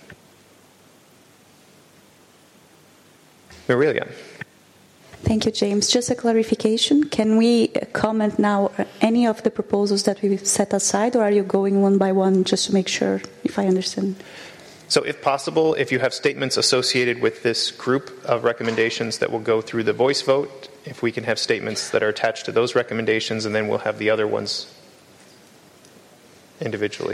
Speaker 5: Aurelia.
Speaker 17: Thank you, James. Just a clarification. Can we comment now any of the proposals that we've set aside, or are you going one by one just to make sure, if I understand?
Speaker 5: So if possible, if you have statements associated with this group of recommendations that will go through the voice vote, if we can have statements that are attached to those recommendations, and then we'll have the other ones individually.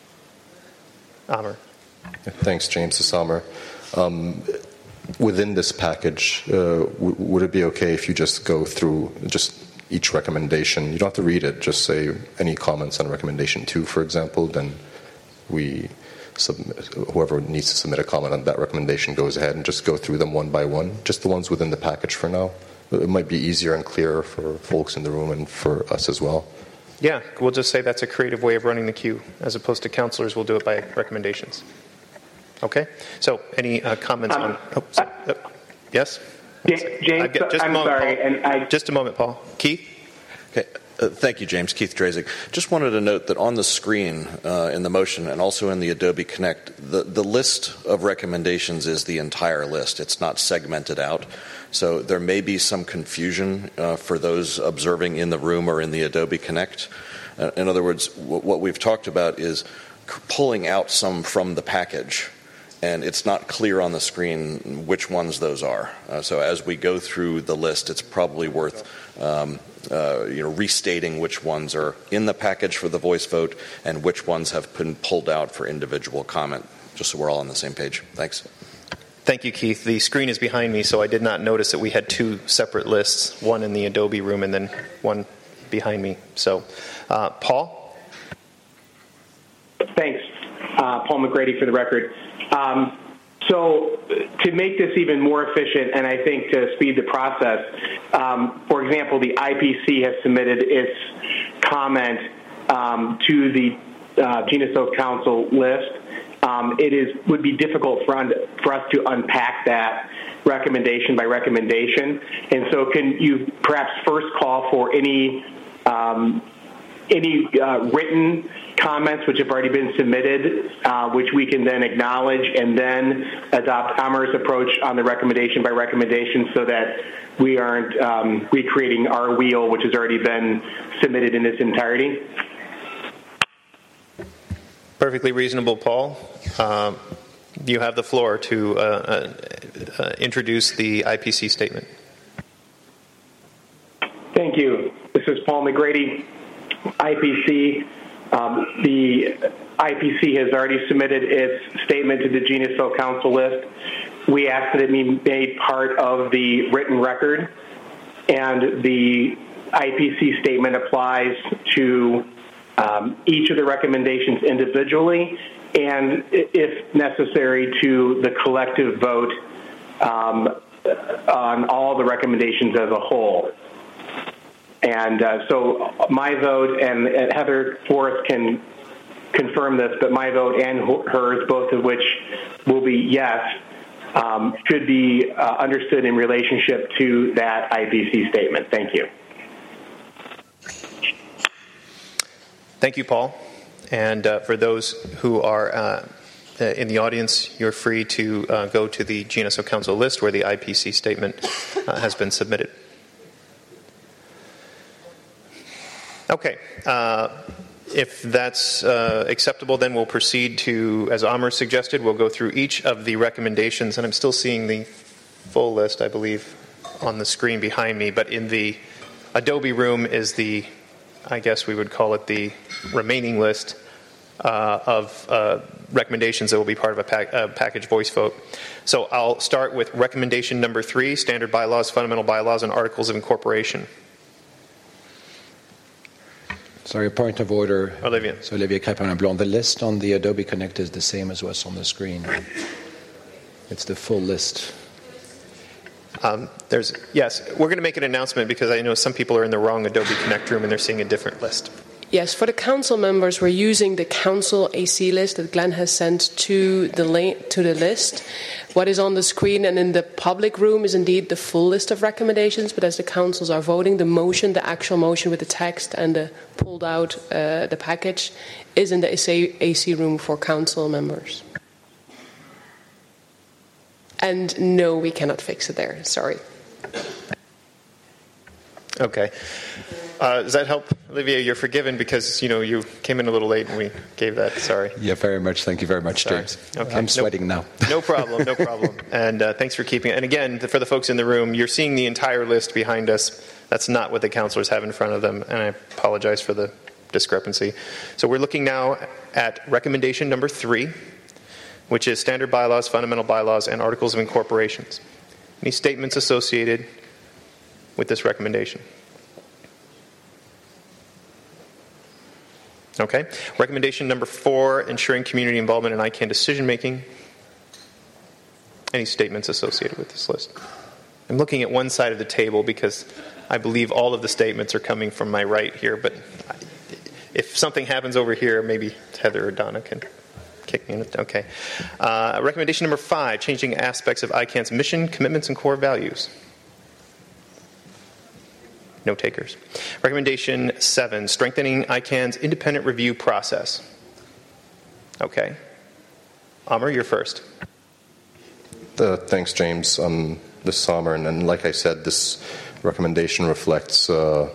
Speaker 5: Amr.
Speaker 14: Thanks, James. This is Amr. Within this package, would it be okay if you just go through just each recommendation? You don't have to read it. Just say any comments on recommendation 2, for example. Then we submit, whoever needs to submit a comment on that recommendation goes ahead and just go through them one by one. Just the ones within the package for now. It might be easier and clearer for folks in the room and for us as well.
Speaker 5: Yeah, we'll just say that's a creative way of running the queue, as opposed to councillors will do it by recommendations. Okay, so any comments on? Yes,
Speaker 9: James. I'm sorry, and
Speaker 5: just a moment, Paul. Keith.
Speaker 15: Okay. Thank you, James. Keith Drazik. Just wanted to note that on the screen in the motion and also in the Adobe Connect, the list of recommendations is the entire list. It's not segmented out. So there may be some confusion for those observing in the room or in the Adobe Connect. In other words, what we've talked about is pulling out some from the package, and it's not clear on the screen which ones those are. So as we go through the list, it's probably worth restating which ones are in the package for the voice vote and which ones have been pulled out for individual comment, just so we're all on the same page. Thanks.
Speaker 5: Thank you, Keith. The screen is behind me, so I did not notice that we had 2 separate lists, one in the Adobe room and then one behind me. So, Paul?
Speaker 9: Thanks. Paul McGrady for the record. So to make this even more efficient, and I think to speed the process, for example, the IPC has submitted its comment to the Genus Council list. It would be difficult for us to unpack that recommendation by recommendation. And so can you perhaps first call for any written comments which have already been submitted, which we can then acknowledge and then adopt Amar's approach on the recommendation by recommendation so that we aren't recreating our wheel, which has already been submitted in its entirety?
Speaker 5: Perfectly reasonable, Paul. You have the floor to introduce the IPC statement.
Speaker 9: Thank you. This is Paul McGrady, IPC. The IPC has already submitted its statement to the Genus Council list. We ask that it be made part of the written record, and the IPC statement applies to each of the recommendations individually and, if necessary, to the collective vote on all the recommendations as a whole. And so my vote, and Heather Forrest can confirm this, but my vote and hers, both of which will be yes, should be understood in relationship to that IPC statement. Thank you.
Speaker 5: Thank you, Paul. And for those who are in the audience, you're free to go to the GNSO Council list where the IPC statement has been submitted. Okay. If that's acceptable, then we'll proceed to, as Amr suggested, we'll go through each of the recommendations, and I'm still seeing the full list, I believe, on the screen behind me, but in the Adobe room is the, I guess we would call it the remaining list of recommendations that will be part of a package voice vote. So I'll start with recommendation number 3, standard bylaws, fundamental bylaws, and articles of incorporation.
Speaker 13: Sorry, a point of order.
Speaker 5: Olivier.
Speaker 13: So Olivier Crépin-Leblond, the list on the Adobe Connect is the same as what's on the screen. It's the full list.
Speaker 5: Yes, we're going to make an announcement because I know some people are in the wrong Adobe Connect room and they're seeing a different list.
Speaker 18: Yes, for the council members, we're using the council AC list that Glenn has sent to the list. What is on the screen and in the public room is indeed the full list of recommendations, but as the councils are voting, the actual motion with the text and the pulled out, the package, is in the AC room for council members. And no, we cannot fix it there. Sorry.
Speaker 5: Okay. Does that help, Olivier? You're forgiven because, you came in a little late and we gave that. Sorry.
Speaker 13: Yeah, very much. Thank you very much, James.
Speaker 5: Okay.
Speaker 13: I'm sweating now.
Speaker 5: No problem. No problem. And thanks for keeping it. And again, for the folks in the room, you're seeing the entire list behind us. That's not what the councilors have in front of them, and I apologize for the discrepancy. So we're looking now at recommendation number 3, which is standard bylaws, fundamental bylaws, and articles of incorporations. Any statements associated with this recommendation? Okay. Recommendation number 4, ensuring community involvement in ICANN decision-making. Any statements associated with this list? I'm looking at one side of the table because I believe all of the statements are coming from my right here, but if something happens over here, maybe Heather or Donna can kick me in. Okay. Recommendation number 5, changing aspects of ICANN's mission, commitments, and core values. No takers. Recommendation 7, strengthening ICANN's independent review process. Okay. Amr, you're first.
Speaker 14: Thanks, James. This is Amr, and like I said, this recommendation reflects some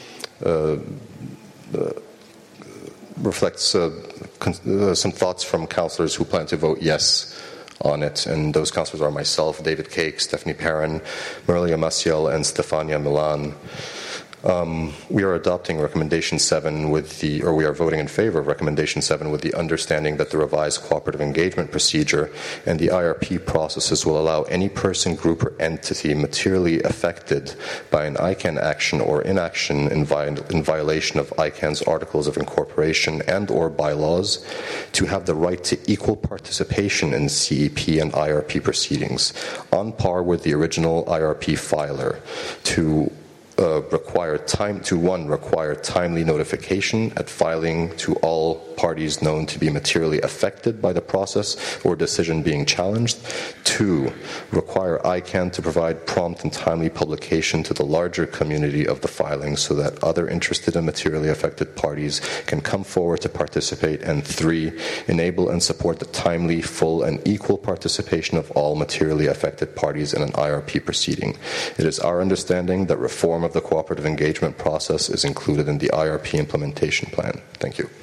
Speaker 14: thoughts from councillors who plan to vote yes on it, and those councillors are myself, David Cake, Stephanie Perrin, Merlia Maciel, and Stefania Milan. We are adopting recommendation 7 we are voting in favor of recommendation 7 with the understanding that the revised cooperative engagement procedure and the IRP processes will allow any person, group, or entity materially affected by an ICANN action or inaction in violation of ICANN's articles of incorporation and or bylaws to have the right to equal participation in CEP and IRP proceedings on par with the original IRP filer, to require timely notification at filing to all parties known to be materially affected by the process or decision being challenged. 2, require ICANN to provide prompt and timely publication to the larger community of the filing so that other interested and materially affected parties can come forward to participate. And 3, enable and support the timely, full, and equal participation of all materially affected parties in an IRP proceeding. It is our understanding that reform of the cooperative engagement process is included in the IRP implementation plan. Thank you.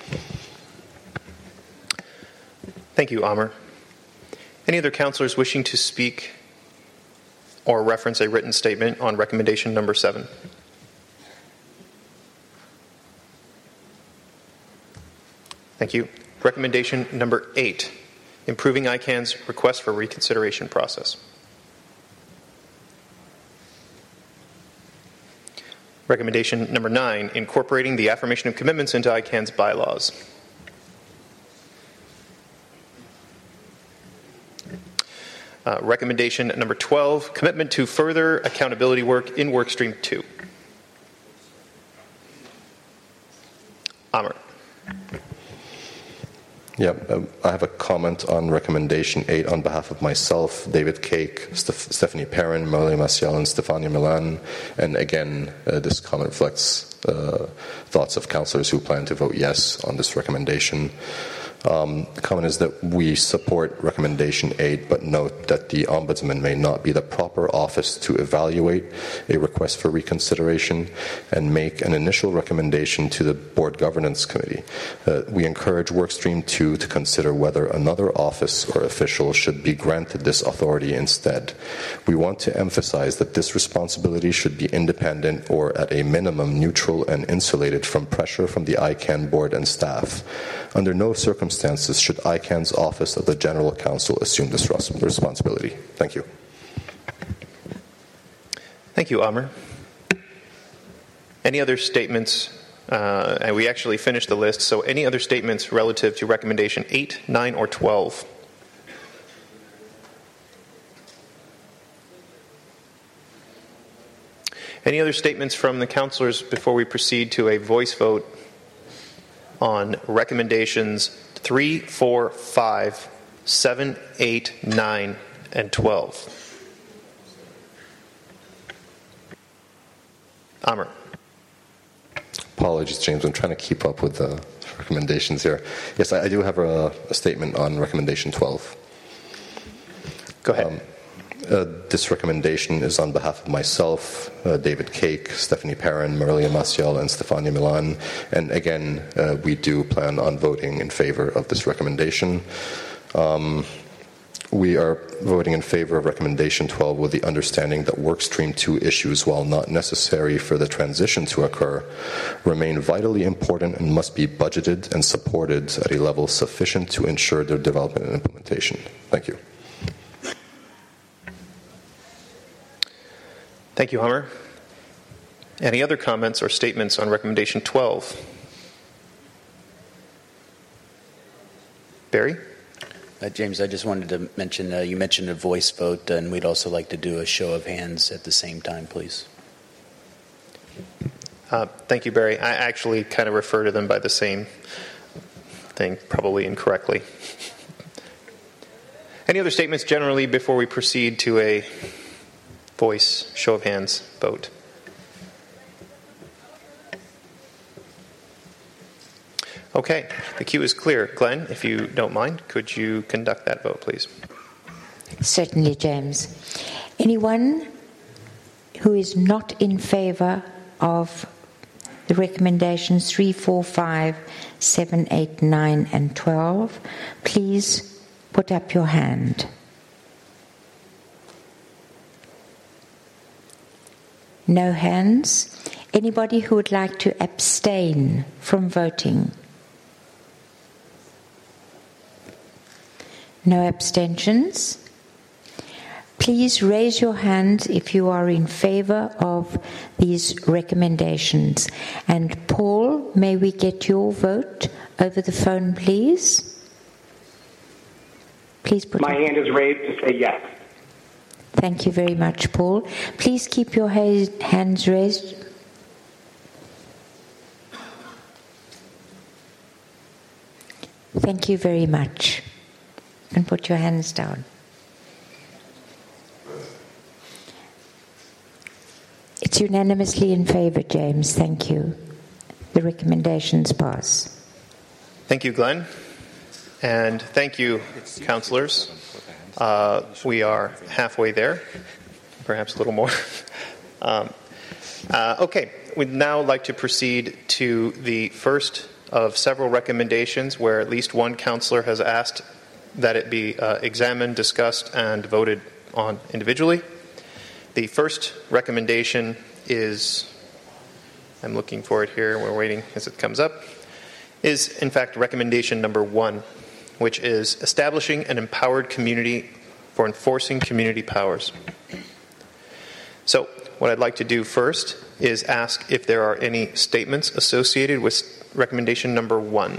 Speaker 5: Thank you, Amr. Any other councillors wishing to speak or reference a written statement on recommendation number 7? Thank you. Recommendation number 8, improving ICANN's request for reconsideration process. Recommendation number 9, incorporating the affirmation of commitments into ICANN's bylaws. Recommendation number 12, commitment to further accountability work in Workstream 2. Amr.
Speaker 14: Yeah, I have a comment on recommendation 8 on behalf of myself, David Cake, Stephanie Perrin, Merlia Maciel, and Stefania Milan. And again, this comment reflects thoughts of councillors who plan to vote yes on this recommendation. The comment is that we support recommendation 8, but note that the Ombudsman may not be the proper office to evaluate a request for reconsideration and make an initial recommendation to the Board Governance Committee. We encourage Workstream 2 to consider whether another office or official should be granted this authority instead. We want to emphasize that this responsibility should be independent or at a minimum neutral and insulated from pressure from the ICANN board and staff. Under no circumstances should ICANN's Office of the General Counsel assume this responsibility. Thank you.
Speaker 5: Thank you, Amr. Any other statements? And we actually finished the list, so any other statements relative to recommendation 8, 9, or 12? Any other statements from the councillors before we proceed to a voice vote on recommendations 3, 4, 5, 7, 8, 9, and 12? Amr.
Speaker 14: Apologies, James. I'm trying to keep up with the recommendations here. Yes, I do have a statement on recommendation 12.
Speaker 5: Go ahead.
Speaker 14: This recommendation is on behalf of myself, David Cake, Stephanie Perrin, Marilia Maciel, and Stefania Milan. And again, we do plan on voting in favor of this recommendation. We are voting in favor of recommendation 12 with the understanding that Workstream 2 issues, while not necessary for the transition to occur, remain vitally important and must be budgeted and supported at a level sufficient to ensure their development and implementation. Thank you.
Speaker 5: Thank you, Hummer. Any other comments or statements on recommendation 12? Barry?
Speaker 16: James, I just wanted to mention, you mentioned a voice vote, and we'd also like to do a show of hands at the same time, please.
Speaker 5: Thank you, Barry. I actually kind of refer to them by the same thing, probably incorrectly. Any other statements generally before we proceed to a voice, show of hands vote? Okay, the queue is clear. Glenn, if you don't mind, could you conduct that vote, please?
Speaker 7: Certainly, James. Anyone who is not in favour of the recommendations 3, 4, 5, 7, 8, 9, and 12, please put up your hand. No hands. Anybody who would like to abstain from voting? No abstentions. Please raise your hand if you are in favor of these recommendations. And Paul, may we get your vote over the phone, please? Please put
Speaker 9: My hand is raised to say yes.
Speaker 7: Thank you very much, Paul. Please keep your hands raised. Thank you very much. And put your hands down. It's unanimously in favour, James. Thank you. The recommendations pass.
Speaker 5: Thank you, Glenn. And thank you, councillors. We are halfway there, perhaps a little more. Okay, we'd now like to proceed to the first of several recommendations where at least one councillor has asked that it be examined, discussed, and voted on individually. The first recommendation is, I'm looking for it here, we're waiting as it comes up, is in fact recommendation number 1, which is establishing an empowered community for enforcing community powers. So, what I'd like to do first is ask if there are any statements associated with recommendation number 1.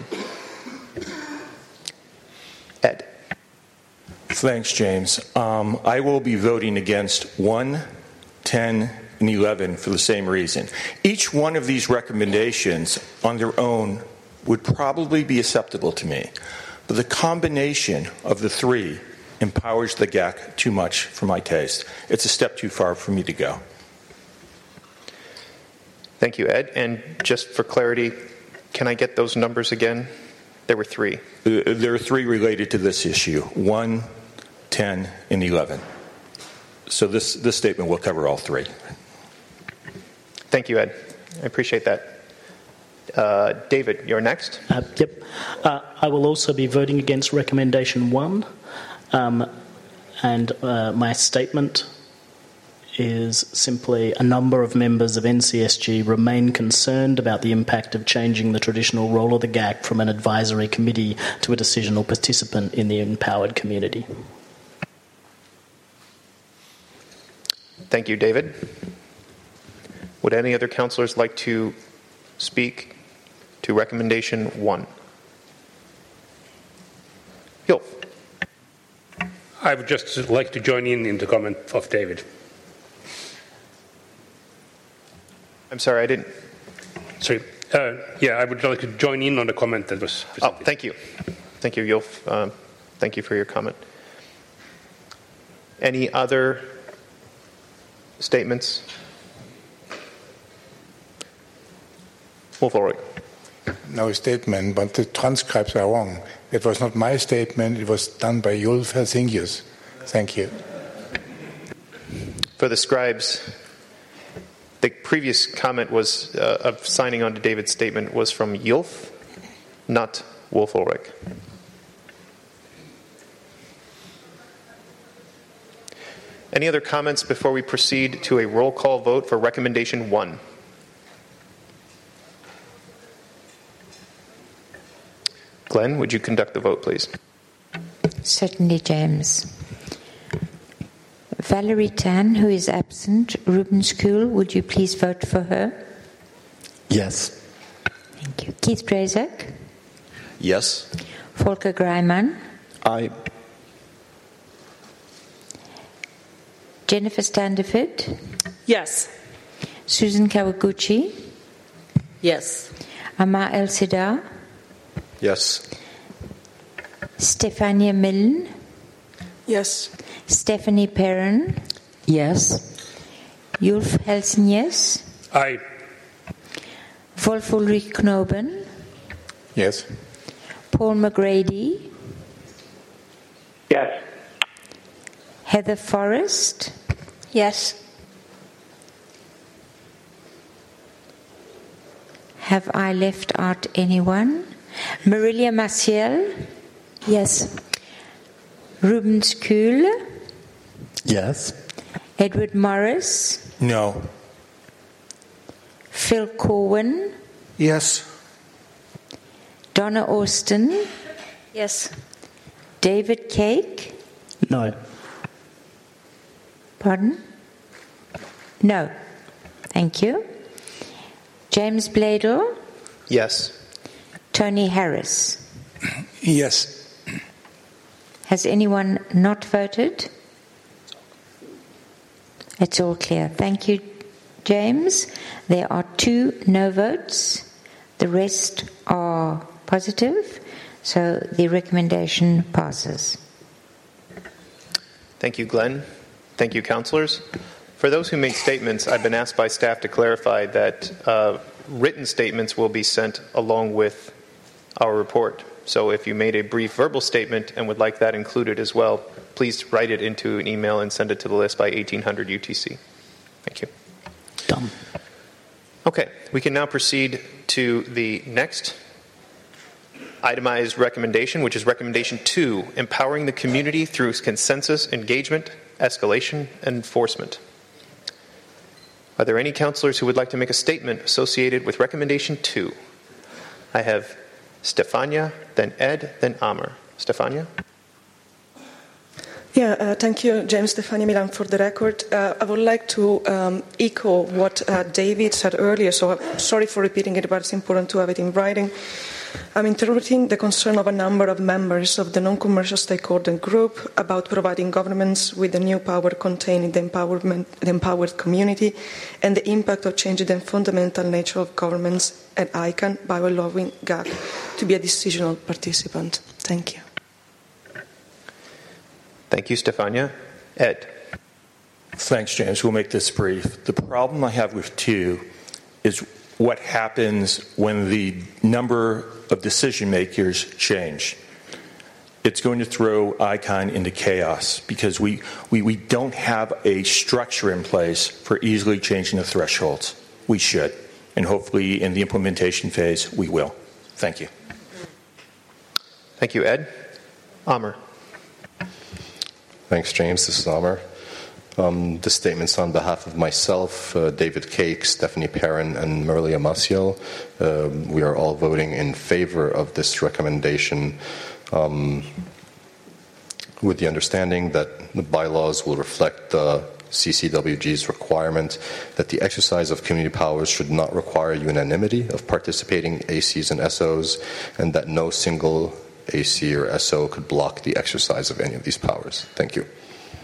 Speaker 5: Ed.
Speaker 11: Thanks, James. I will be voting against 1, 10, and 11 for the same reason. Each one of these recommendations on their own would probably be acceptable to me, but the combination of the three empowers the GAC too much for my taste. It's a step too far for me to go.
Speaker 5: Thank you, Ed. And just for clarity, can I get those numbers again? There were 3.
Speaker 11: There are 3 related to this issue, 1, 10, and 11. So this statement will cover all 3.
Speaker 5: Thank you, Ed. I appreciate that. David, you're next.
Speaker 19: Yep. I will also be voting against recommendation 1. And my statement is simply a number of members of NCSG remain concerned about the impact of changing the traditional role of the GAC from an advisory committee to a decisional participant in the empowered community.
Speaker 5: Thank you, David. Would any other councillors like to speak to recommendation 1? Hilf.
Speaker 20: I would just like to join in the comment of David.
Speaker 5: I'm sorry, I didn't.
Speaker 20: Sorry. I would like to join in on the comment that was presented.
Speaker 5: Oh, thank you. Thank you, Yulf. Thank you for your comment. Any other statements? Wolf Ulrich.
Speaker 4: No statement, but the transcripts are wrong. It was not my statement, it was done by Yulf Helsingius. Thank you.
Speaker 5: For the scribes, the previous comment was of signing on to David's statement was from Yulf, not Wolf Ulrich. Any other comments before we proceed to a roll call vote for recommendation 1? Glenn, would you conduct the vote, please?
Speaker 7: Certainly, James. Valerie Tan, who is absent. Ruben School, would you please vote for her?
Speaker 13: Yes.
Speaker 7: Thank you. Keith Drazak?
Speaker 15: Yes.
Speaker 7: Volker Greimann?
Speaker 13: Aye.
Speaker 7: Jennifer Standiford?
Speaker 21: Yes.
Speaker 7: Susan Kawaguchi?
Speaker 21: Yes.
Speaker 7: Amar El-Sidar?
Speaker 14: Yes.
Speaker 7: Stefania Millen?
Speaker 21: Yes.
Speaker 7: Stephanie Perrin?
Speaker 21: Yes.
Speaker 7: Yulf Helsingius?
Speaker 20: Aye.
Speaker 7: Wolf Ulrich Knoben?
Speaker 4: Yes.
Speaker 7: Paul McGrady?
Speaker 9: Yes.
Speaker 7: Heather Forrest?
Speaker 8: Yes.
Speaker 7: Have I left out anyone? Marilia Maciel?
Speaker 17: Yes.
Speaker 7: Ruben School?
Speaker 13: Yes.
Speaker 7: Edward Morris?
Speaker 11: No.
Speaker 7: Phil Corwin?
Speaker 10: Yes.
Speaker 7: Donna Austin?
Speaker 8: Yes.
Speaker 7: David Cake?
Speaker 19: No.
Speaker 7: Pardon? No. Thank you. James Bladel?
Speaker 5: Yes.
Speaker 7: Tony Harris?
Speaker 11: Yes.
Speaker 7: Has anyone not voted? It's all clear. Thank you, James. There are 2 no votes. The rest are positive. So the recommendation passes.
Speaker 5: Thank you, Glenn. Thank you, councillors. For those who made statements, I've been asked by staff to clarify that written statements will be sent along with our report. So if you made a brief verbal statement and would like that included as well, please write it into an email and send it to the list by 1800 UTC. Thank you.
Speaker 19: Done.
Speaker 5: Okay, we can now proceed to the next itemized recommendation, which is recommendation 2, empowering the community through consensus engagement, escalation, and enforcement. Are there any councillors who would like to make a statement associated with recommendation 2? I have Stefania, then Ed, then Amr. Stefania?
Speaker 21: Thank you, James. Stefania Milan for the record. I would like to echo what David said earlier, so I'm sorry for repeating it, but it's important to have it in writing. I'm interpreting the concern of a number of members of the non-commercial stakeholder group about providing governments with the new power contained in the empowered community and the impact of changing the fundamental nature of governments at ICANN by allowing GAC to be a decisional participant. Thank you.
Speaker 5: Thank you, Stefania. Ed?
Speaker 11: Thanks, James. We'll make this brief. The problem I have with 2 is what happens when the number of decision makers change. It's going to throw ICON into chaos because we don't have a structure in place for easily changing the thresholds. We should. And hopefully in the implementation phase, we will. Thank you.
Speaker 5: Thank you, Ed. Amr.
Speaker 14: Thanks, James. This is Amr. The statements on behalf of myself, David Cake, Stephanie Perrin, and Marilia Maciel. We are all voting in favor of this recommendation with the understanding that the bylaws will reflect the CCWG's requirement that the exercise of community powers should not require unanimity of participating ACs and SOs, and that no single AC or SO could block the exercise of any of these powers. Thank you.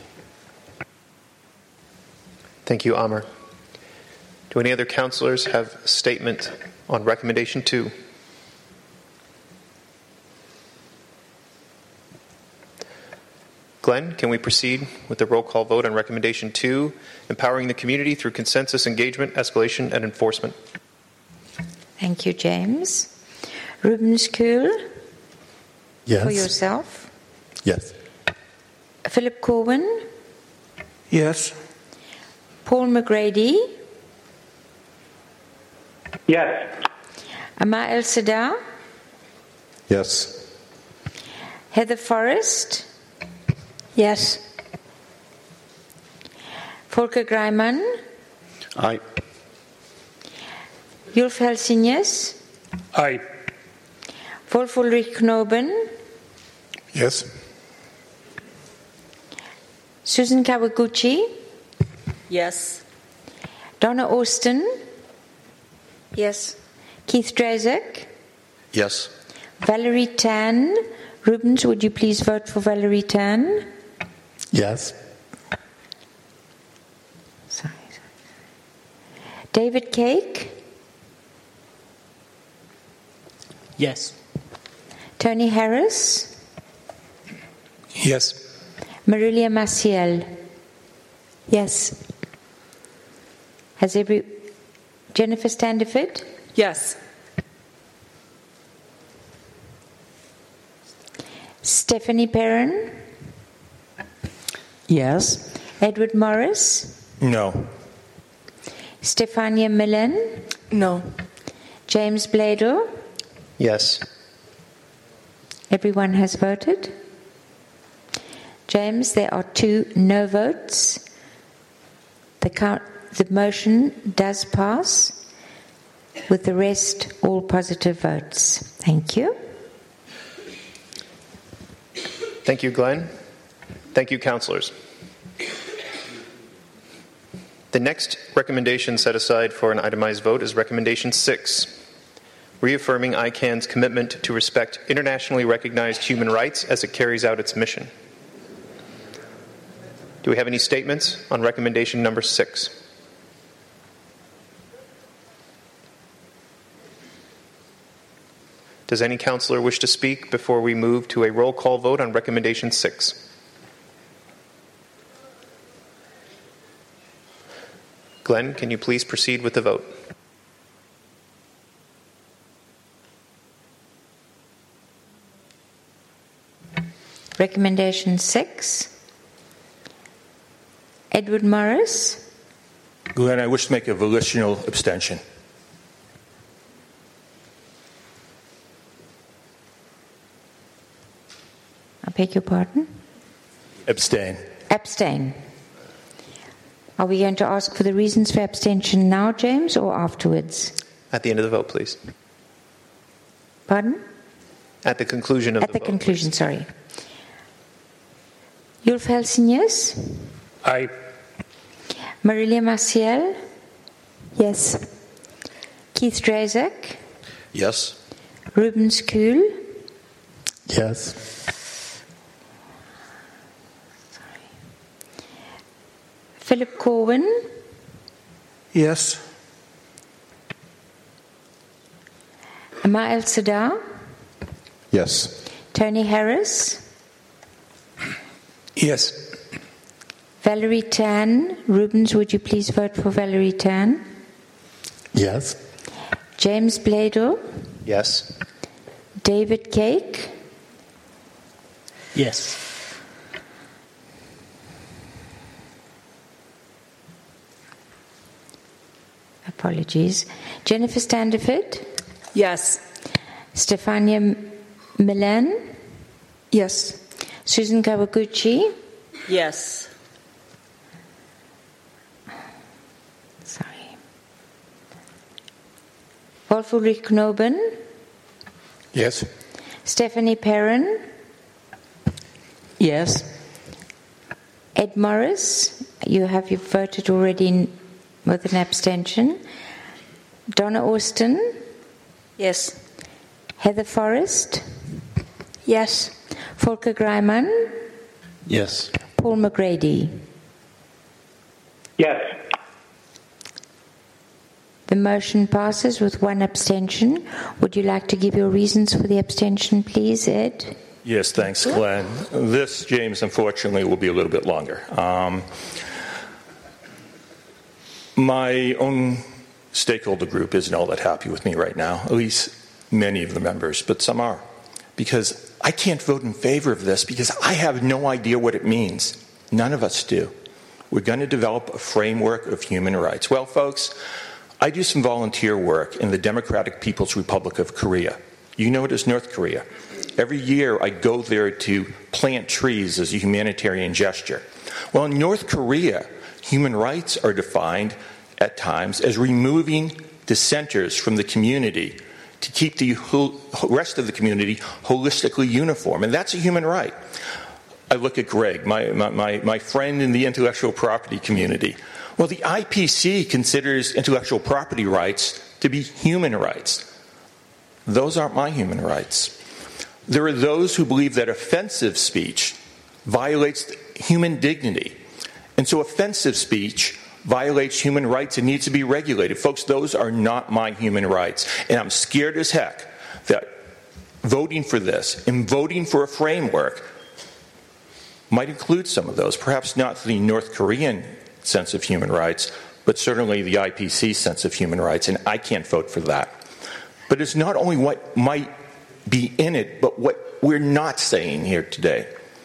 Speaker 5: Thank you, Amr. Do any other councillors have a statement on recommendation 2? Glenn, can we proceed with the roll call vote on recommendation 2, empowering the community through consensus engagement, escalation, and enforcement?
Speaker 7: Thank you, James. Ruben School?
Speaker 4: Yes.
Speaker 7: For yourself?
Speaker 4: Yes.
Speaker 7: Philip Corwin?
Speaker 10: Yes.
Speaker 7: Paul McGrady?
Speaker 9: Yes.
Speaker 7: Amar El-Sadar?
Speaker 14: Yes.
Speaker 7: Heather Forrest?
Speaker 8: Yes.
Speaker 7: Volker Greimann?
Speaker 11: Aye.
Speaker 7: Julf Helsinius?
Speaker 20: Aye.
Speaker 7: Wolf Ulrich Knoben?
Speaker 4: Yes.
Speaker 7: Susan Kawaguchi?
Speaker 2: Yes.
Speaker 7: Donna Austin?
Speaker 2: Yes.
Speaker 7: Keith Drazek?
Speaker 15: Yes.
Speaker 7: Valerie Tan? Rubens, would you please vote for Valerie Tan?
Speaker 4: Yes.
Speaker 7: Sorry. David Cake?
Speaker 19: Yes.
Speaker 7: Tony Harris?
Speaker 11: Yes.
Speaker 7: Marilia Maciel?
Speaker 17: Yes.
Speaker 7: Jennifer Standiford?
Speaker 2: Yes.
Speaker 7: Stephanie Perrin?
Speaker 2: Yes.
Speaker 7: Edward Morris?
Speaker 11: No.
Speaker 7: Stefania Millen?
Speaker 2: No.
Speaker 7: James Bladel?
Speaker 5: Yes.
Speaker 7: Everyone has voted? James, there are 2 no votes. The motion does pass, with the rest all positive votes. Thank you.
Speaker 5: Thank you, Glenn. Thank you, councillors. The next recommendation set aside for an itemized vote is recommendation 6, reaffirming ICANN's commitment to respect internationally recognized human rights as it carries out its mission. Do we have any statements on recommendation number 6? Does any councillor wish to speak before we move to a roll call vote on recommendation 6? Glenn, can you please proceed with the vote?
Speaker 7: Recommendation 6. Edward Morris?
Speaker 11: Glenn, I wish to make a volitional abstention.
Speaker 7: I beg your pardon?
Speaker 11: Abstain.
Speaker 7: Abstain. Are we going to ask for the reasons for abstention now, James, or afterwards?
Speaker 5: At the end of the vote, please.
Speaker 7: Pardon?
Speaker 5: At the conclusion of the vote.
Speaker 7: At the conclusion, sorry. Julf Helsinius?
Speaker 20: Aye.
Speaker 7: Marilia Maciel?
Speaker 17: Yes.
Speaker 7: Keith Drazek?
Speaker 15: Yes.
Speaker 7: Ruben School?
Speaker 4: Yes.
Speaker 7: Philip Corwin?
Speaker 10: Yes.
Speaker 7: Amar El-Sadar?
Speaker 14: Yes.
Speaker 7: Tony Harris?
Speaker 11: Yes.
Speaker 7: Valerie Tan? Rubens, would you please vote for Valerie Tan?
Speaker 4: Yes.
Speaker 7: James Blado,
Speaker 5: Yes.
Speaker 7: David Cake,
Speaker 19: Yes.
Speaker 7: apologies, Jennifer Standiford,
Speaker 2: Yes.
Speaker 7: Stefania Milan,
Speaker 21: Yes.
Speaker 7: Susan Kawaguchi,
Speaker 2: Yes.
Speaker 7: Wolf Ulrich Knoben,
Speaker 4: Yes.
Speaker 7: Stephanie Perrin,
Speaker 2: Yes.
Speaker 7: Ed Morris, you have voted already with an abstention. Donna Austin,
Speaker 2: Yes.
Speaker 7: Heather Forrest,
Speaker 8: Yes.
Speaker 7: Volker Greimann,
Speaker 3: Yes.
Speaker 7: Paul McGrady.
Speaker 9: Yes.
Speaker 7: The motion passes with one abstention. Would you like to give your reasons for the abstention, please, Ed?
Speaker 11: Yes, thanks, Glenn. This, James, unfortunately, will be a little bit longer. My own stakeholder group isn't all that happy with me right now, at least many of the members, but some are. Because I can't vote in favor of this because I have no idea what it means. None of us do. We're going to develop a framework of human rights. Well, folks, I do some volunteer work in the Democratic People's Republic of Korea. You know it as North Korea. Every year I go there to plant trees as a humanitarian gesture. Well, in North Korea, human rights are defined at times as removing dissenters from the community to keep the rest of the community holistically uniform. And that's a human right. I look at Greg, my friend in the intellectual property community. Well, the IPC considers intellectual property rights to be human rights. Those aren't my human rights. There are those who believe that offensive speech violates human dignity. And so offensive speech violates human rights and needs to be regulated. Folks, those are not my human rights. And I'm scared as heck that voting for this and voting for a framework might include some of those. Perhaps not the North Korean sense of human rights, but certainly the IPC sense of human rights, and I can't vote for that. But it's not only what might be in it, but what we're not saying here today.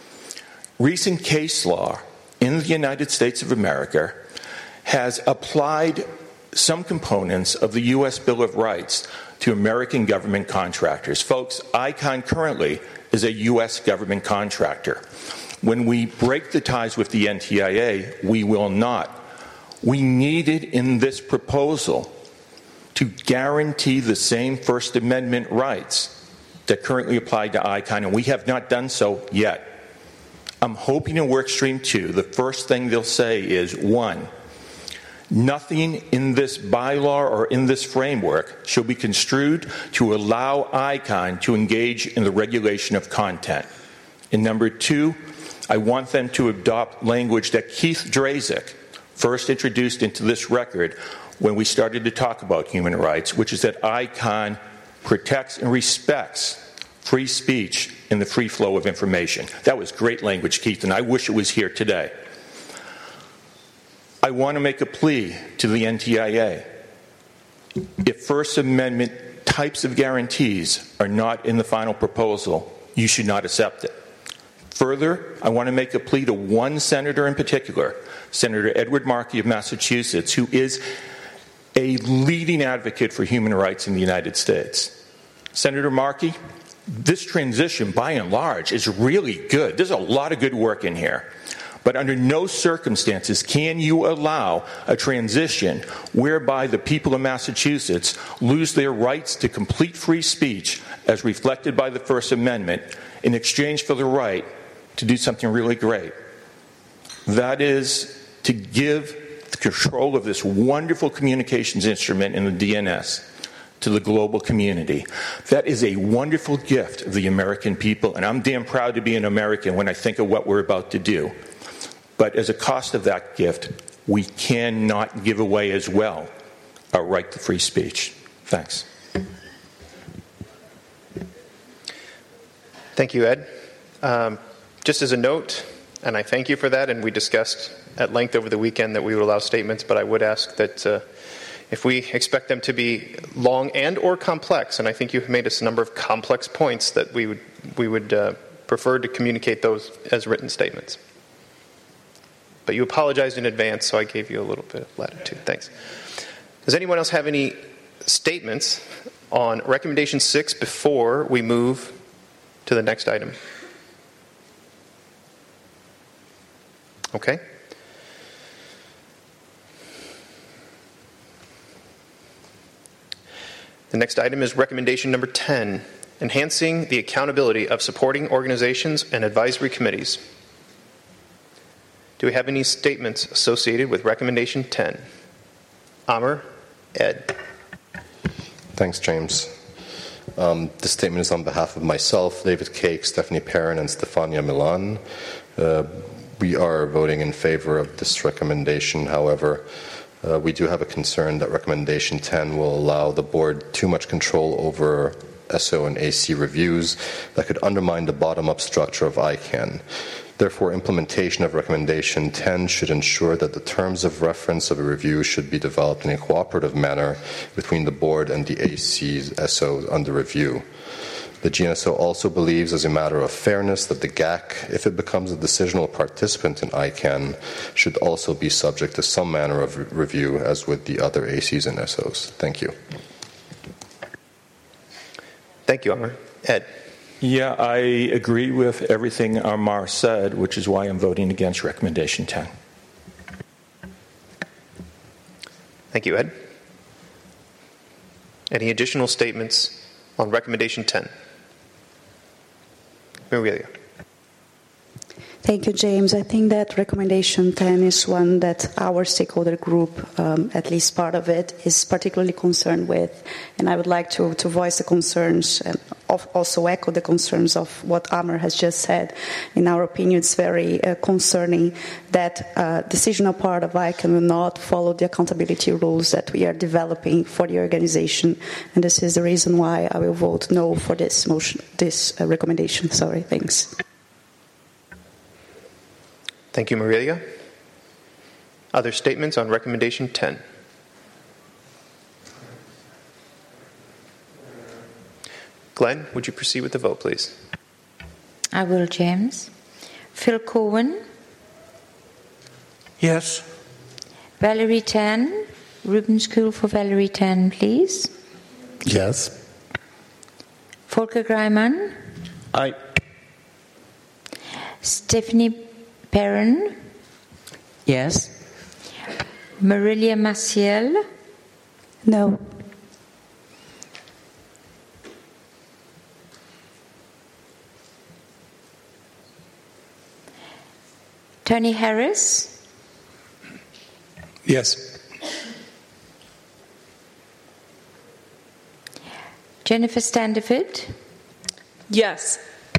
Speaker 11: Recent case law in the United States of America has applied some components of the U.S. Bill of Rights to American government contractors. Folks, ICON currently is a U.S. government contractor. When we break the ties with the NTIA, we will not. We needed in this proposal to guarantee the same First Amendment rights that currently apply to ICON, and we have not done so yet. I'm hoping in Workstream 2, the first thing they'll say is, 1, nothing in this bylaw or in this framework shall be construed to allow ICON to engage in the regulation of content. And number 2, I want them to adopt language that Keith Drazek first introduced into this record when we started to talk about human rights, which is that ICON protects and respects free speech and the free flow of information. That was great language, Keith, and I wish it was here today. I want to make a plea to the NTIA. If First Amendment types of guarantees are not in the final proposal, you should not accept it. Further, I want to make a plea to one senator in particular, Senator Edward Markey of Massachusetts, who is a leading advocate for human rights in the United States. Senator Markey, this transition, by and large, is really good. There's a lot of good work in here. But under no circumstances can you allow a transition whereby the people of Massachusetts lose their rights to complete free speech as reflected by the First Amendment in exchange for the right to do something really great. That is to give the control of this wonderful communications instrument in the DNS to the global community. That is a wonderful gift of the American people, and I'm damn proud to be an American when I think of what we're about to do. But as a cost of that gift, we cannot give away as well our right to free speech. Thanks.
Speaker 5: Thank you, Ed. Just as a note, and I thank you for that, and we discussed at length over the weekend that we would allow statements, but I would ask that If we expect them to be long and or complex, and I think you've made us a number of complex points, that we would prefer to communicate those as written statements. But you apologized in advance, so I gave you a little bit of latitude. Thanks. Does anyone else have any statements on recommendation 6 before we move to the next item? Okay. The next item is recommendation number 10, enhancing the accountability of supporting organizations and advisory committees. Do we have any statements associated with recommendation 10? Amr, Ed.
Speaker 14: Thanks, James. This statement is on behalf of myself, David Cake, Stephanie Perrin, and Stefania Milan. We are voting in favor of this recommendation. However, we do have a concern that recommendation 10 will allow the board too much control over SO and AC reviews that could undermine the bottom-up structure of ICANN. Therefore, implementation of recommendation 10 should ensure that the terms of reference of a review should be developed in a cooperative manner between the board and the AC's SO under review. The GNSO also believes, as a matter of fairness, that the GAC, if it becomes a decisional participant in ICANN, should also be subject to some manner of review, as with the other ACs and SOs. Thank you.
Speaker 5: Thank you, Amr. Ed.
Speaker 11: Yeah, I agree with everything Amar said, which is why I'm voting against recommendation 10.
Speaker 5: Thank you, Ed. Any additional statements on recommendation 10? Maria.
Speaker 17: Thank you, James. I think that recommendation 10 is one that our stakeholder group, at least part of it, is particularly concerned with. And I would like to voice the concerns and also echo the concerns of what Amr has just said. In our opinion, it's very concerning that decisional part of ICANN will not follow the accountability rules that we are developing for the organization. And this is the reason why I will vote no for this motion, this recommendation. Sorry, thanks.
Speaker 5: Thank you, Marilia. Other statements on recommendation 10? Glenn, would you proceed with the vote, please?
Speaker 7: I will, James. Phil Cohen?
Speaker 10: Yes.
Speaker 7: Valerie Tan? Ruben's Kuhl for Valerie Tan, please.
Speaker 4: Yes.
Speaker 7: Volker Greimann?
Speaker 3: Aye.
Speaker 7: Stephanie Perrin?
Speaker 2: Yes.
Speaker 7: Marilia Maciel?
Speaker 17: No.
Speaker 7: Tony Harris?
Speaker 11: Yes.
Speaker 7: Jennifer Standiford?
Speaker 2: Yes.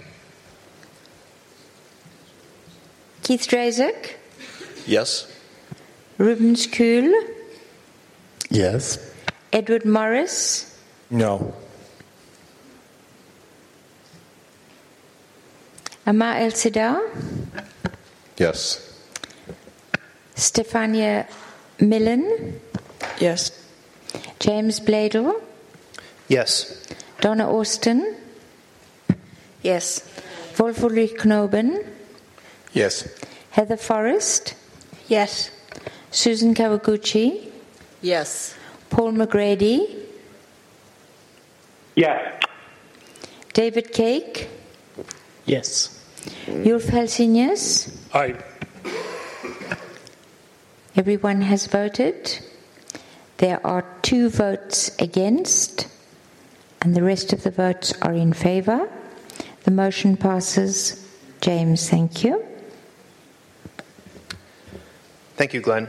Speaker 7: Keith Drazek?
Speaker 15: Yes.
Speaker 7: Ruben's Kuhl?
Speaker 4: Yes.
Speaker 7: Edward Morris?
Speaker 11: No.
Speaker 7: Amar El-Sidar?
Speaker 14: Yes.
Speaker 7: Stefania Millen?
Speaker 21: Yes.
Speaker 7: James Bladel?
Speaker 5: Yes.
Speaker 7: Donna Austin?
Speaker 2: Yes.
Speaker 7: Wolf Ulrich Knoben?
Speaker 11: Yes.
Speaker 7: Heather Forrest?
Speaker 8: Yes.
Speaker 7: Susan Kawaguchi?
Speaker 2: Yes.
Speaker 7: Paul McGrady?
Speaker 9: Yes.
Speaker 7: David Cake?
Speaker 19: Yes.
Speaker 7: Ulf Helsinius?
Speaker 20: Aye.
Speaker 7: Everyone has voted. There are 2 votes against, and the rest of the votes are in favor. The motion passes. James, thank you.
Speaker 5: Thank you, Glenn.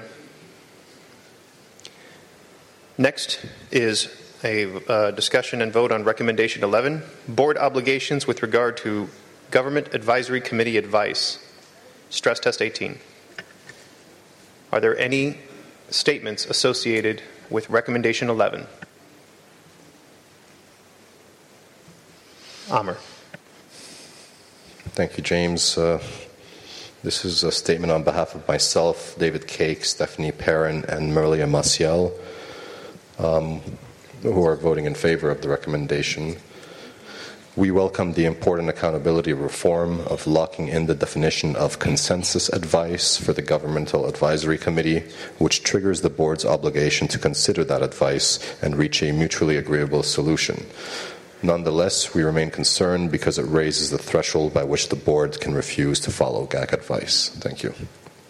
Speaker 5: Next is a discussion and vote on recommendation 11, board obligations with regard to Government Advisory Committee advice, stress test 18. Are there any statements associated with recommendation 11? Amr.
Speaker 14: Thank you, James. This is a statement on behalf of myself, David Cake, Stephanie Perrin, and Marilia Maciel. who are voting in favor of the recommendation. We welcome the important accountability reform of locking in the definition of consensus advice for the Governmental Advisory Committee, which triggers the board's obligation to consider that advice and reach a mutually agreeable solution. Nonetheless, we remain concerned because it raises the threshold by which the board can refuse to follow GAC advice. Thank you.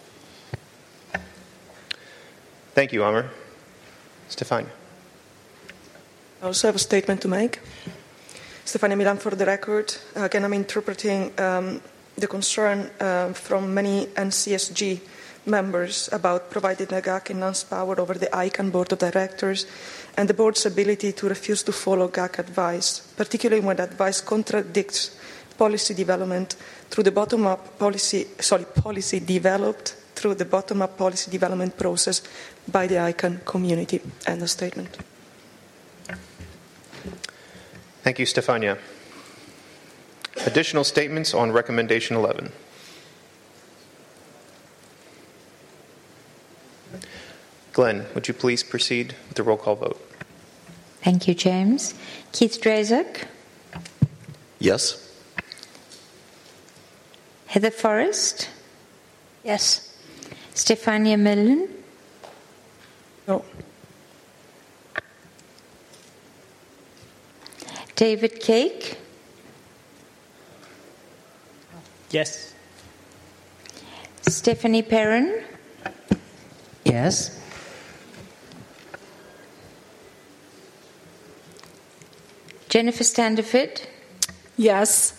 Speaker 5: Thank you, Amr. Stefania.
Speaker 21: I also have a statement to make. Stefania Milan for the record. Again, I'm interpreting the concern from many NCSG members about providing a GAC enhanced power over the ICANN board of directors and the board's ability to refuse to follow GAC advice, particularly when advice contradicts policy development through the bottom-up policy developed through the bottom-up policy development process by the ICANN community. End of statement.
Speaker 5: Thank you, Stefania. Additional statements on Recommendation 11. Glenn, would you please proceed with the roll call vote?
Speaker 7: Thank you, James. Keith Drazak?
Speaker 15: Yes.
Speaker 7: Heather Forrest?
Speaker 8: Yes.
Speaker 7: Stefania Millen?
Speaker 21: No.
Speaker 7: David Cake?
Speaker 19: Yes.
Speaker 7: Stephanie Perrin?
Speaker 2: Yes.
Speaker 7: Jennifer Standiford?
Speaker 2: Yes.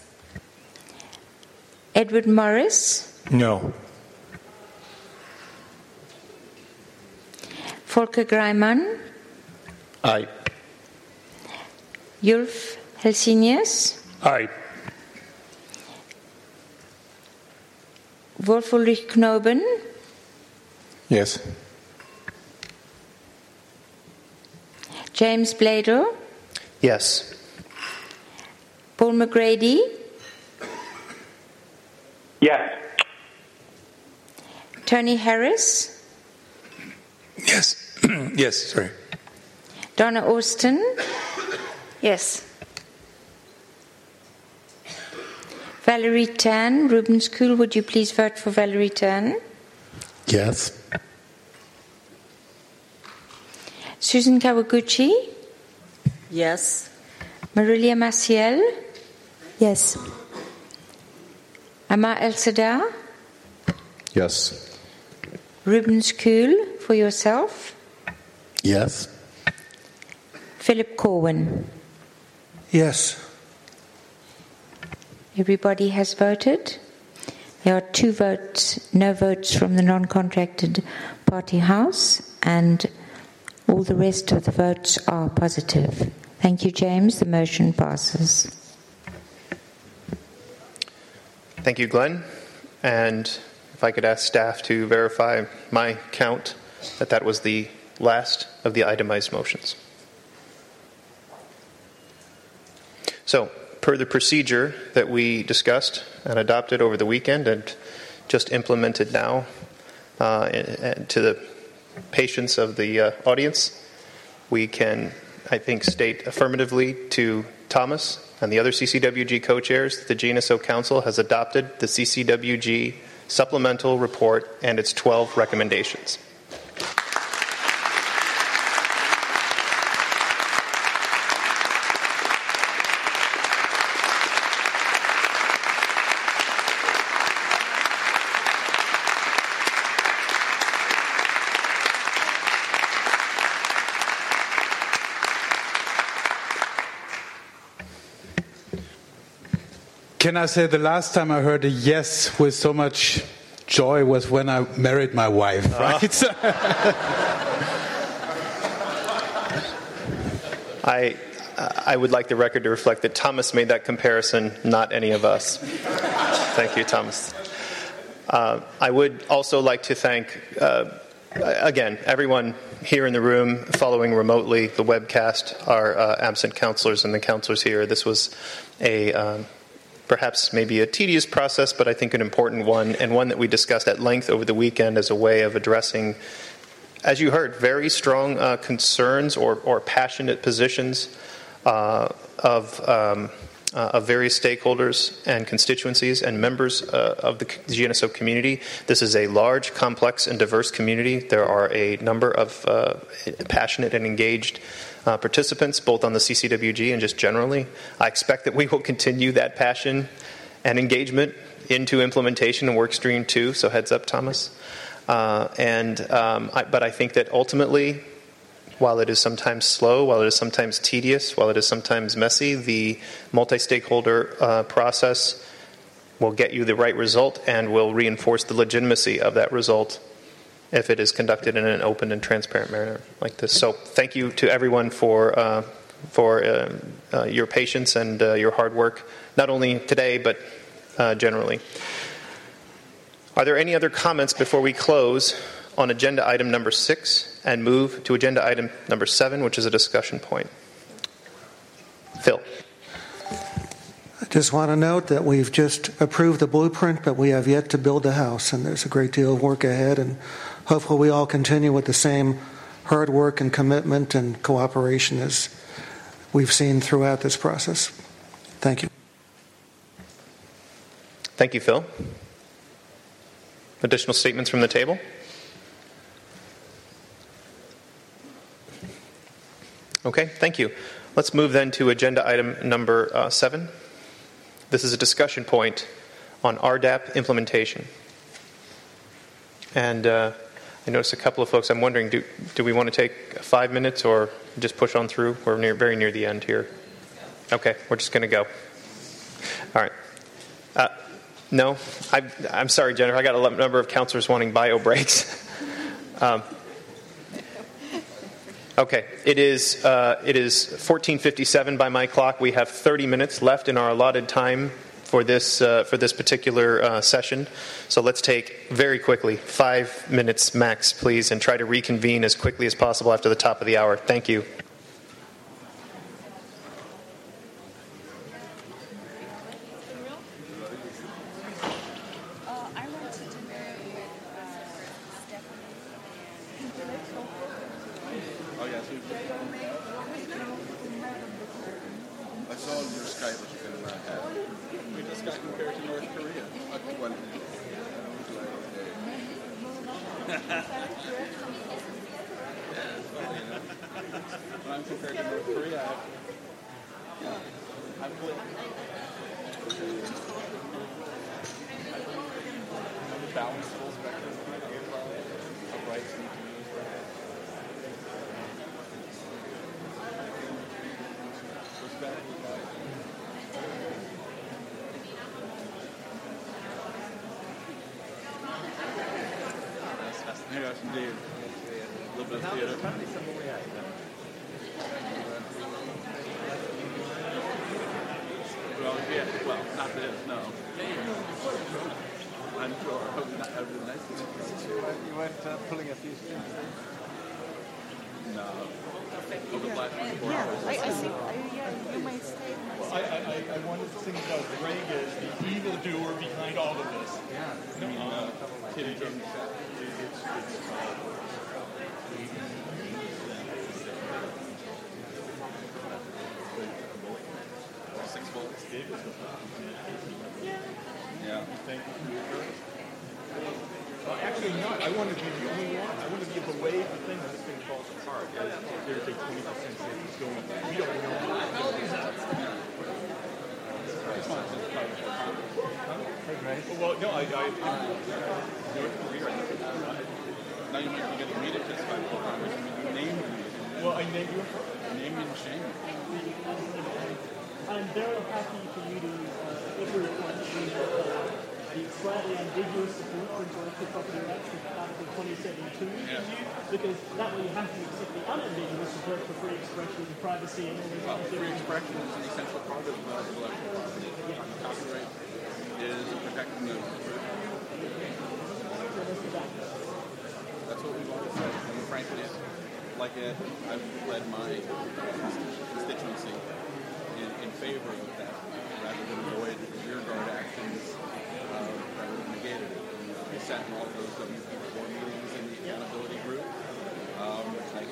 Speaker 7: Edward Morris?
Speaker 11: No.
Speaker 7: Volker Greimann?
Speaker 11: Aye.
Speaker 7: Julf Helsinius?
Speaker 20: Aye.
Speaker 7: Wolf Ulrich Knoben?
Speaker 4: Yes.
Speaker 7: James Bladel?
Speaker 5: Yes.
Speaker 7: Paul McGrady?
Speaker 9: Yes.
Speaker 7: Tony Harris?
Speaker 11: Yes. Yes, sorry.
Speaker 7: Donna Austin?
Speaker 2: Yes.
Speaker 7: Valerie Tan? Ruben School, would you please vote for Valerie Tan?
Speaker 4: Yes.
Speaker 7: Susan Kawaguchi?
Speaker 2: Yes.
Speaker 7: Marilia Maciel?
Speaker 17: Yes.
Speaker 7: Amar El-Sadar?
Speaker 14: Yes.
Speaker 7: Ruben School, for yourself?
Speaker 4: Yes.
Speaker 7: Philip Corwin?
Speaker 10: Yes.
Speaker 7: Everybody has voted. There are 2 votes, no votes from the non-contracted party house, and all the rest of the votes are positive. Thank you, James. The motion passes.
Speaker 5: Thank you, Glenn. And if I could ask staff to verify my count that that was the last of the itemized motions. So, per the procedure that we discussed and adopted over the weekend and just implemented now to the patience of the audience, we can, I think, state affirmatively to Thomas and the other CCWG co-chairs that the GNSO Council has adopted the CCWG supplemental report and its 12 recommendations.
Speaker 12: Can I say the last time I heard a yes with so much joy was when I married my wife, right?
Speaker 5: I would like the record to reflect that Thomas made that comparison, not any of us. Thank you, Thomas. I would also like to thank, again, everyone here in the room following remotely the webcast, our absent counselors and the counselors here. This was a perhaps maybe a tedious process, but I think an important one, and one that we discussed at length over the weekend as a way of addressing as you heard, very strong concerns or passionate positions of various stakeholders and constituencies and members of the GNSO community. This is a large, complex, and diverse community. There are a number of passionate and engaged participants, both on the CCWG and just generally. I expect that we will continue that passion and engagement into implementation and work stream 2, so heads up, Thomas. But I think that ultimately, while it is sometimes slow, while it is sometimes tedious, while it is sometimes messy, the multi-stakeholder process will get you the right result and will reinforce the legitimacy of that result if it is conducted in an open and transparent manner like this. So thank you to everyone for your patience and your hard work, not only today, but generally. Are there any other comments before we close on agenda item number 6 and move to agenda item number 7, which is a discussion point? Phil.
Speaker 10: I just want to note that we've just approved the blueprint, but we have yet to build the house, and there's a great deal of work ahead, and hopefully we all continue with the same hard work and commitment and cooperation as we've seen throughout this process. Thank you.
Speaker 5: Thank you, Phil. Additional statements from the table? Okay, thank you. Let's move then to agenda item number 7. This is a discussion point on RDAP implementation. And I noticed a couple of folks. I'm wondering, do we want to take 5 minutes or just push on through? We're very near the end here. Okay, we're just going to go. All right. No, I'm sorry, Jennifer. I got a number of councillors wanting bio breaks. Okay, it is 14:57 by my clock. We have 30 minutes left in our allotted time for this particular session. So let's take very quickly 5 minutes max, please, and try to reconvene as quickly as possible after the top of the hour. Thank you.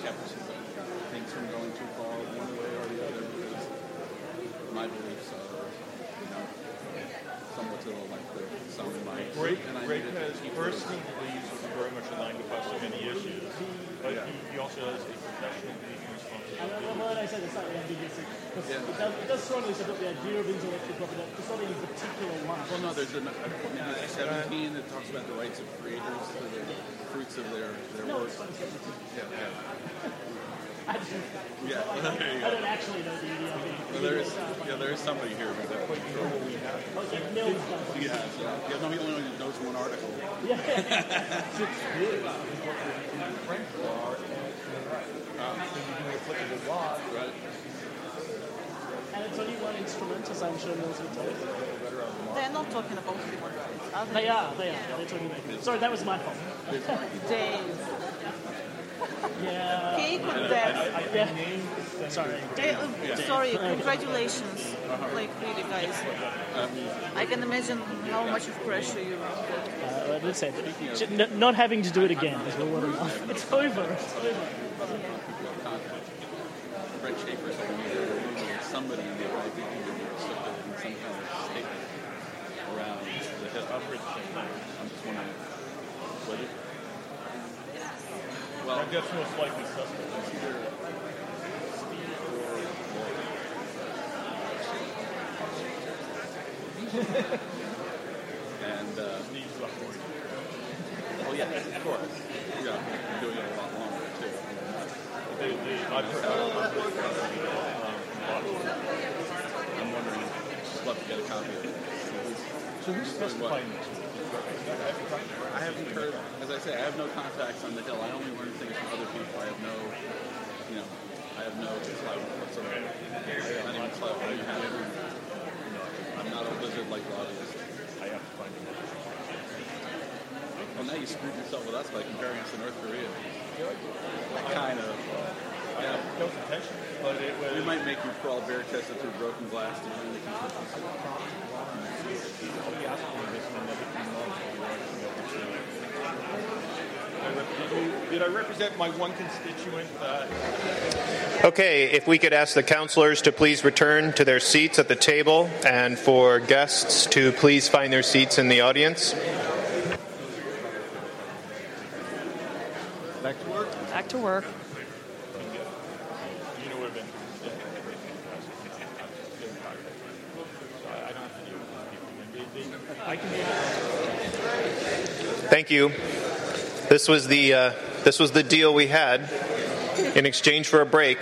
Speaker 6: kept things from going too far one way or the other because my beliefs are, somewhat to the left of some of my
Speaker 1: Greg has personal beliefs that are very much aligned with us on many issues, but he also has a professional belief and responsibility.
Speaker 22: When I say the slightly ambiguous, it does strongly support the idea of intellectual property, but it's not any particular one.
Speaker 6: Well, no, there's 17 that talks about the rights of creators for the fruits of their work.
Speaker 22: I don't actually know the EDRP.
Speaker 6: Well, there is somebody here who does. No, he only knows one article. Right.
Speaker 22: And it's only one instrument, as I'm sure Mills would tell you.
Speaker 2: They're not talking about human rights, are
Speaker 22: they? They are. They're talking about. Sorry, that was my fault.
Speaker 2: James.
Speaker 22: Yeah.
Speaker 2: Cake with death.
Speaker 22: Sorry.
Speaker 2: Sorry, congratulations. Like, really, guys. I can imagine how much of pressure you get.
Speaker 22: Let's say, not having to do it again is well enough. It's over.
Speaker 6: Brett Schaefer said somebody in the IPP in some kind of statement around the hill. I'm just wondering, what is well,
Speaker 1: that's most likely suspect.
Speaker 6: It's either Steve or and
Speaker 1: Steve's the horse.
Speaker 6: Oh yeah, of course. Yeah, I'm doing it a lot longer too. I'm wondering, just love to get a copy of it.
Speaker 1: So who's specifying this?
Speaker 6: I haven't heard, as I say, I have no contacts on the Hill. I only learn things from other people. I have no clout whatsoever. Not even clout. I'm not a wizard like Rod is.
Speaker 1: I have to find it.
Speaker 6: Well, now you screwed yourself with us by comparing us to North Korea. Kind of.
Speaker 1: No intention, but it was...
Speaker 6: We might make you crawl bare-chested through broken glass to join the constituency.
Speaker 1: Did I represent my one constituent?
Speaker 5: Okay, if we could ask the councillors to please return to their seats at the table and for guests to please find their seats in the audience.
Speaker 1: Back to work.
Speaker 2: Back to work.
Speaker 1: You know what I've been. I can do
Speaker 5: Thank you. This was the deal we had in exchange for a break.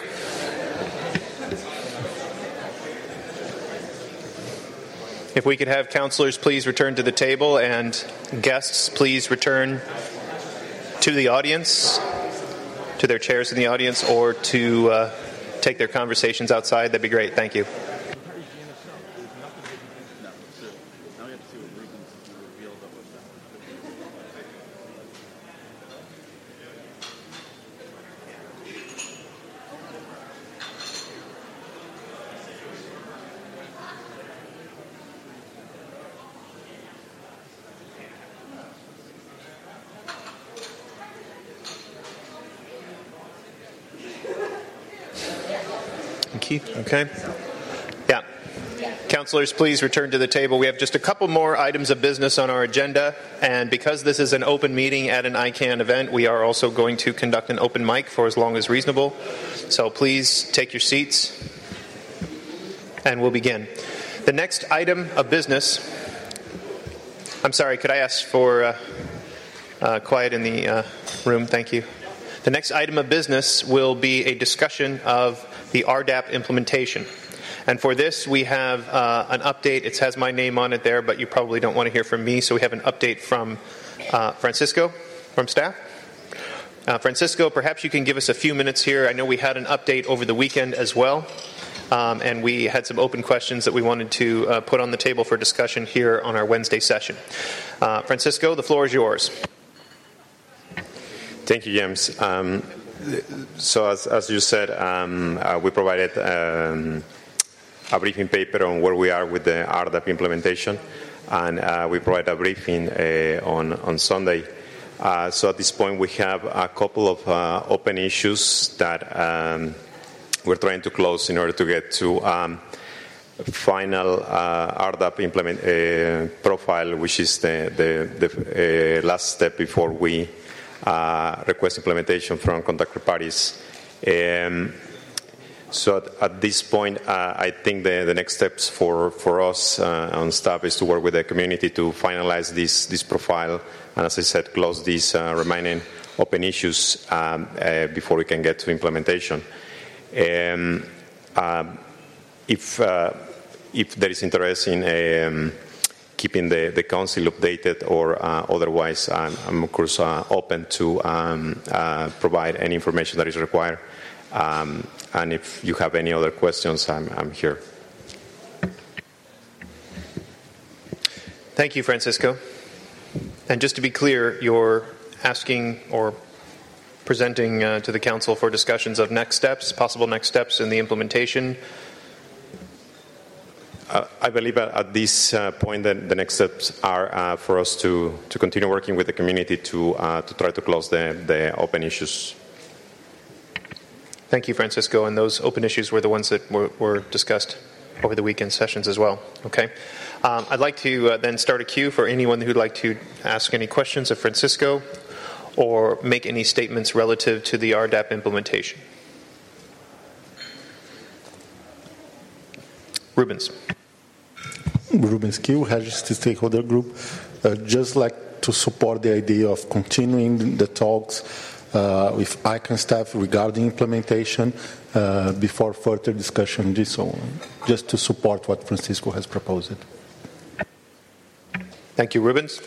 Speaker 5: If we could have councillors please return to the table and guests please return to the audience, to their chairs in the audience, or to take their conversations outside, that'd be great. Thank you. Keith, okay. Yeah. Councillors, please return to the table. We have just a couple more items of business on our agenda, and because this is an open meeting at an ICANN event, we are also going to conduct an open mic for as long as reasonable. So please take your seats, and we'll begin. The next item of business... I'm sorry, could I ask for quiet in the room? Thank you. The next item of business will be a discussion of the RDAP implementation. And for this, we have an update. It has my name on it there, but you probably don't want to hear from me, so we have an update from Francisco, from staff. Francisco, perhaps you can give us a few minutes here. I know we had an update over the weekend as well, and we had some open questions that we wanted to put on the table for discussion here on our Wednesday session. Francisco, the floor is yours.
Speaker 23: Thank you, James. So as you said, we provided a briefing paper on where we are with the RDAP implementation, and we provided a briefing on Sunday So at this point, we have a couple of open issues that we're trying to close in order to get to final RDAP profile, which is the last step before we request implementation from contractor parties. So at this point, I think the next steps for us on staff is to work with the community to finalize this profile, and as I said, close these remaining open issues before we can get to implementation. If there is interest in keeping the council updated or otherwise, I'm of course open to provide any information that is required. And if you have any other questions, I'm here.
Speaker 5: Thank you, Francisco. And just to be clear, you're asking or presenting to the council for discussions of next steps, possible next steps in the implementation.
Speaker 23: I believe at this point that the next steps are for us to continue working with the community to try to close the open issues.
Speaker 5: Thank you, Francisco. And those open issues were the ones that were discussed over the weekend sessions as well. Okay. I'd like to then start a queue for anyone who'd like to ask any questions of Francisco or make any statements relative to the RDAP implementation. Rubens
Speaker 13: Kiel, Registered Stakeholder Group. Just like to support the idea of continuing the talks with ICANN staff regarding implementation before further discussion. Just to support what Francisco has proposed.
Speaker 5: Thank you, Rubens.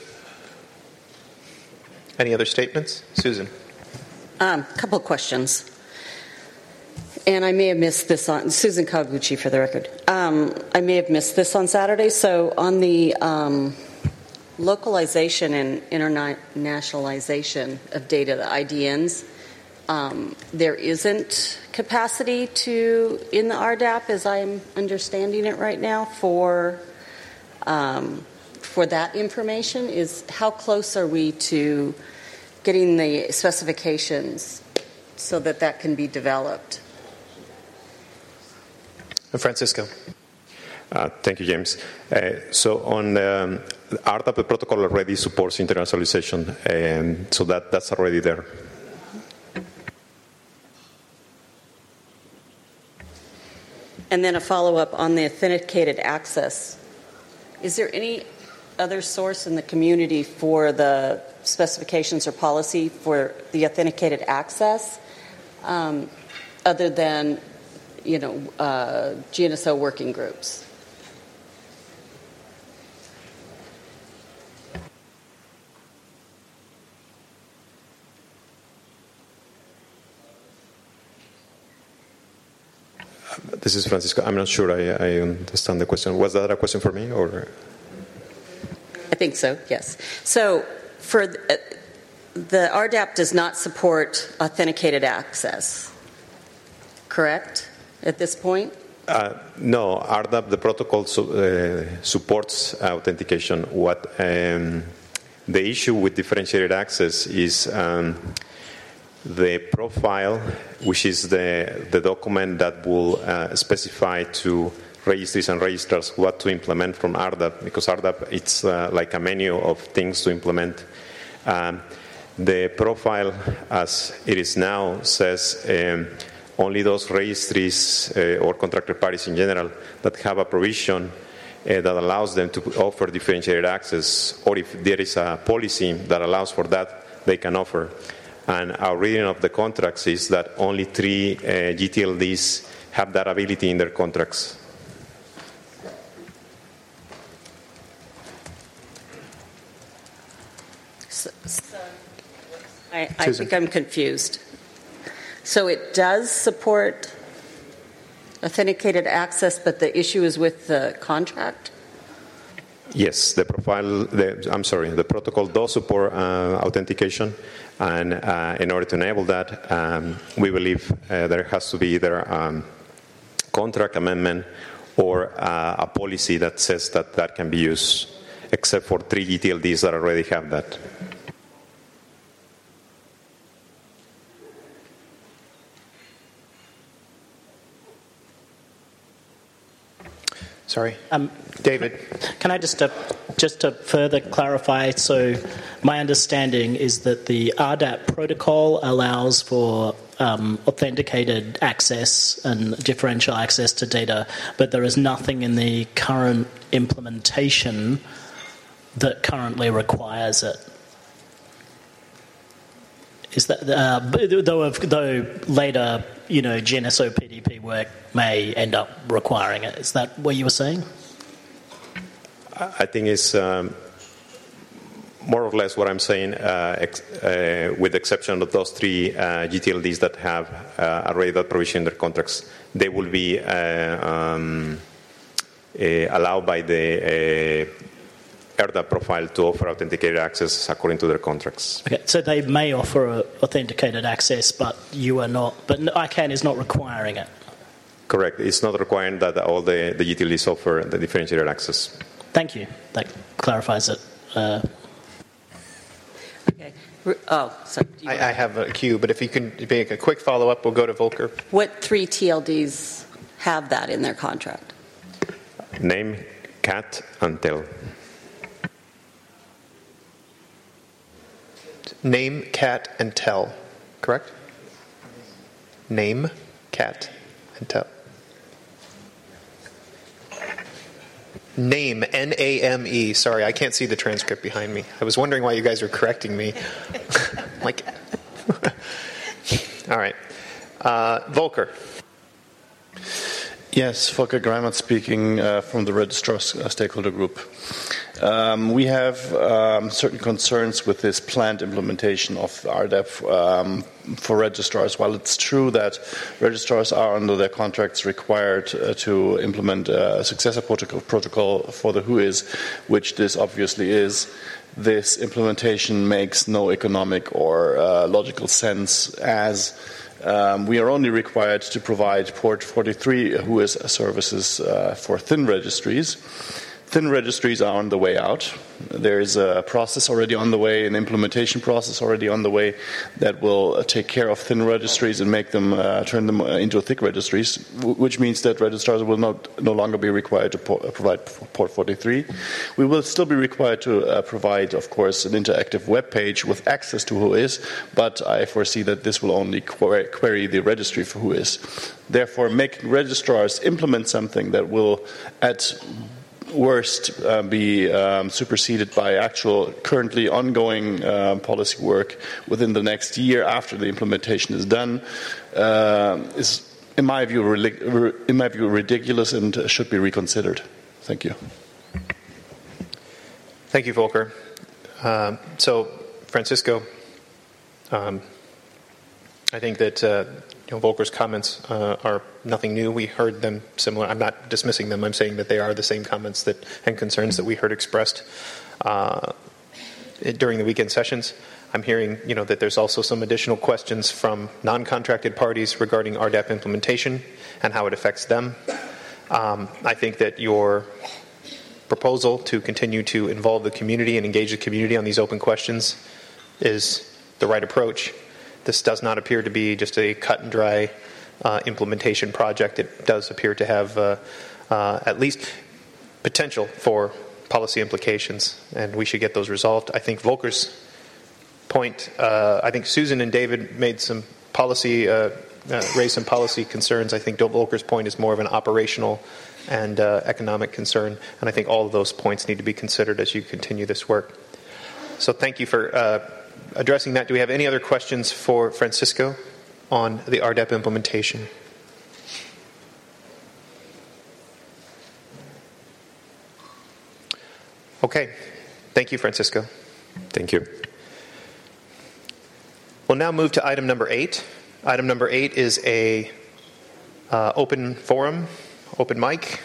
Speaker 5: Any other statements? Susan.
Speaker 16: Couple of questions. And I may have missed this on, Susan Kawaguchi for the record. I may have missed this on Saturday. So on the localization and internationalization of data, the IDNs, there isn't capacity in the RDAP, as I'm understanding it right now, for that information. How close are we to getting the specifications so that can be developed?
Speaker 23: Francisco. Thank you, James. So on RDAP, the protocol already supports internationalization, and so that's already there.
Speaker 16: And then a follow-up on the authenticated access. Is there any other source in the community for the specifications or policy for the authenticated access other than GNSO working groups?
Speaker 23: This is Francisco. I'm not sure I understand the question. Was that a question for me, or?
Speaker 16: I think so, yes. So for the RDAP does not support authenticated access, correct, at this point?
Speaker 23: No, RDAP, the protocol supports authentication. What the issue with differentiated access is the profile, which is the document that will specify to registries and registrars what to implement from RDAP, because RDAP, it's like a menu of things to implement. The profile, as it is now, says only those registries or contractor parties in general that have a provision that allows them to offer differentiated access, or if there is a policy that allows for that, they can offer. And our reading of the contracts is that only 3 GTLDs have that ability in their contracts.
Speaker 16: I think I'm confused. So it does support authenticated access, but the issue is with the contract?
Speaker 23: Yes, the protocol does support authentication, and in order to enable that, we believe there has to be either a contract amendment or a policy that says that can be used, except for 3 GTLDs that already have that.
Speaker 5: Sorry. David.
Speaker 19: Can I just to further clarify, so my understanding is that the RDAP protocol allows for authenticated access and differential access to data, but there is nothing in the current implementation that currently requires it. Is that though later, GNSO PDP work may end up requiring it? Is that what you were saying?
Speaker 23: I think it's more or less what I'm saying, with the exception of those three GTLDs that have already that provision in their contracts. They will be allowed by the RDAP profile to offer authenticated access according to their contracts.
Speaker 19: Okay, so they may offer authenticated access, but you are not. But ICANN is not requiring it.
Speaker 23: Correct. It's not requiring that all the GTLDs offer the differentiated access.
Speaker 19: Thank you. That clarifies it.
Speaker 16: Okay. Oh, sorry.
Speaker 5: I have a queue, but if you can make a quick follow-up, we'll go to Volker.
Speaker 16: What three TLDs have that in their contract?
Speaker 23: Name, cat, and tel.
Speaker 5: Name, cat, and tel. Correct? Name, cat, and tel. Name, N-A-M-E. Sorry, I can't see the transcript behind me. I was wondering why you guys were correcting me. Like, all right. Volker.
Speaker 3: Yes, Volker Greimert speaking from the Registrars Stakeholder Group. We have certain concerns with this planned implementation of RDAP for registrars. While it's true that registrars are under their contracts required to implement a successor protocol for the WHOIS, which this obviously is, this implementation makes no economic or logical sense, as we are only required to provide port 43 WHOIS services for thin registries. Thin registries are on the way out. There is a process already on the way, an implementation process already on the way that will take care of thin registries and make them turn them into thick registries, which means that registrars will no longer be required to provide port 43. We will still be required to provide, of course, an interactive web page with access to WHOIS, but I foresee that this will only query the registry for WHOIS. Therefore, making registrars implement something that will, at worst, be superseded by actual currently ongoing policy work within the next year after the implementation is done is, in my view, ridiculous and should be reconsidered. Thank you.
Speaker 5: Thank you, Volker. So, Francisco, I think that Volker's comments are nothing new. We heard them similar. I'm not dismissing them. I'm saying that they are the same comments and concerns that we heard expressed during the weekend sessions. I'm hearing, that there's also some additional questions from non-contracted parties regarding RDAP implementation and how it affects them. I think that your proposal to continue to involve the community and engage the community on these open questions is the right approach. This does not appear to be just a cut and dry implementation project. It does appear to have at least potential for policy implications, and we should get those resolved. I think Volker's point, I think Susan and David made some policy, raised some policy concerns. I think Volker's point is more of an operational and economic concern, and I think all of those points need to be considered as you continue this work. So thank you for addressing that. Do we have any other questions for Francisco on the RDAP implementation? Okay. Thank you, Francisco.
Speaker 23: Thank you.
Speaker 5: We'll now move to item number 8. Item number 8 is a open forum, open mic,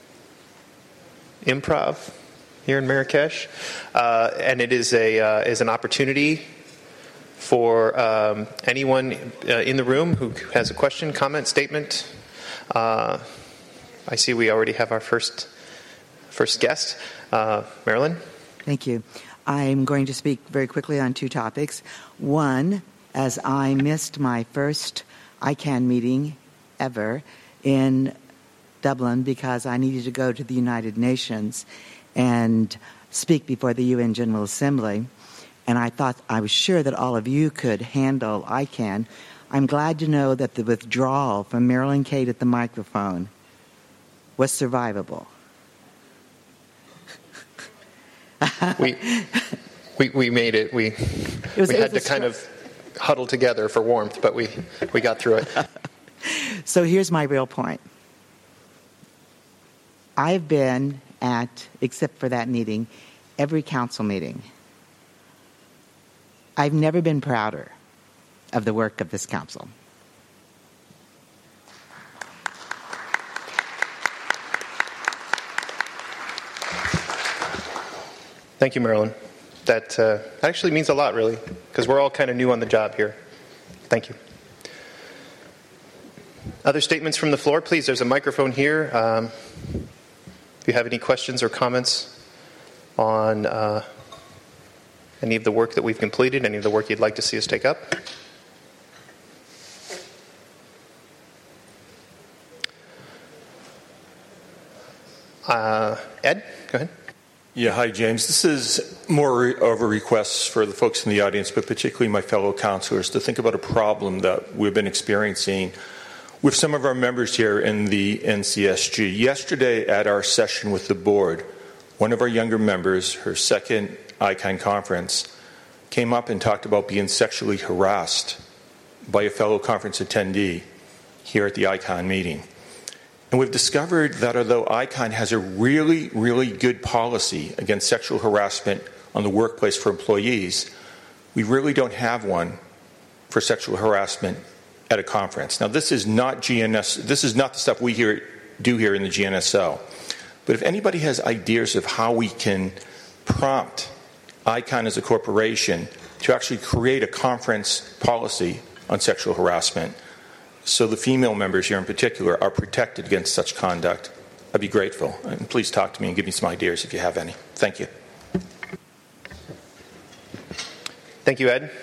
Speaker 5: improv here in Marrakesh, and it is an opportunity for anyone in the room who has a question, comment, statement. I see we already have our first guest, Marilyn.
Speaker 15: Thank you. I'm going to speak very quickly on 2 topics. One, as I missed my first ICANN meeting ever in Dublin because I needed to go to the United Nations and speak before the UN General Assembly. And I was sure that all of you could handle ICANN. I'm glad to know that the withdrawal from Marilyn Kate at the microphone was survivable.
Speaker 5: We made it. We had to kind of huddle together for warmth, but we got through it.
Speaker 15: So here's my real point. I've been at, except for that meeting, every council meeting. I've never been prouder of the work of this council.
Speaker 5: Thank you, Marilyn. That actually means a lot, really, because we're all kind of new on the job here. Thank you. Other statements from the floor, please. There's a microphone here. If you have any questions or comments on any of the work that we've completed, any of the work you'd like to see us take up. Ed, go ahead.
Speaker 11: Yeah, hi, James. This is more of a request for the folks in the audience, but particularly my fellow councillors, to think about a problem that we've been experiencing with some of our members here in the NCSG. Yesterday at our session with the board, one of our younger members, her second ICANN conference, came up and talked about being sexually harassed by a fellow conference attendee here at the ICANN meeting. And we've discovered that although ICANN has a really, really good policy against sexual harassment on the workplace for employees, we really don't have one for sexual harassment at a conference. Now, this is not GNS. This is not the stuff we do here in the GNSO. But if anybody has ideas of how we can prompt ICANN as a corporation to actually create a conference policy on sexual harassment, so the female members here in particular are protected against such conduct, I'd be grateful. And please talk to me and give me some ideas if you have any. Thank you.
Speaker 5: Thank you, Ed.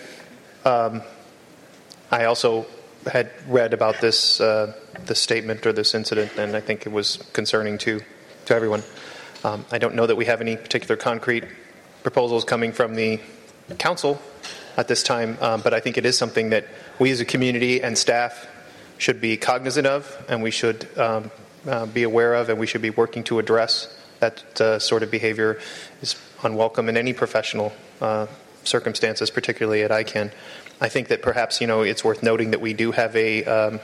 Speaker 5: I also had read about this statement or this incident, and I think it was concerning to everyone. I don't know that we have any particular concrete proposals coming from the council at this time, but I think it is something that we as a community and staff should be cognizant of, and we should be aware of, and we should be working to address. That sort of behavior is unwelcome in any professional circumstances, particularly at ICANN. I think that perhaps, it's worth noting that we do have a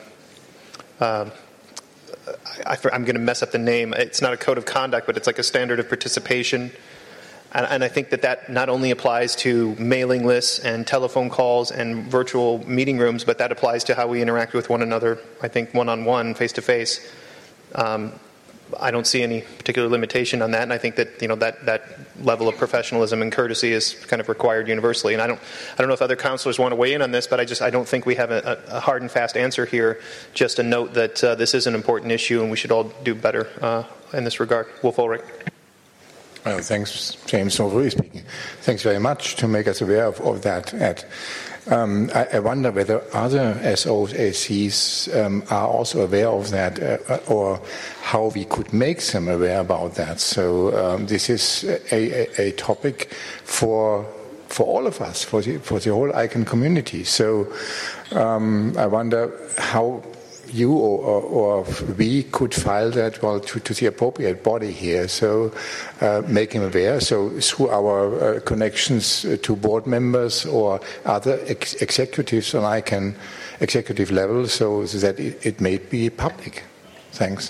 Speaker 5: I'm going to mess up the name. It's not a code of conduct, but it's like a standard of participation. And I think that not only applies to mailing lists and telephone calls and virtual meeting rooms, but that applies to how we interact with one another, I think, one-on-one, face-to-face. I don't see any particular limitation on that, and I think that that level of professionalism and courtesy is kind of required universally. And I don't know if other councillors want to weigh in on this, but I don't think we have a hard and fast answer here. Just a note that this is an important issue, and we should all do better in this regard. Wolf Ulrich.
Speaker 4: Well, thanks, James, for really speaking. Thanks very much to make us aware of that, Ed. I wonder whether other SOACs are also aware of that, or how we could make them aware about that. So this is a topic for all of us, for the whole ICANN community. So I wonder how you or we could file that to the appropriate body here, so make him aware. So through our connections to board members or other executives on ICANN executive level, so that it may be public. Thanks.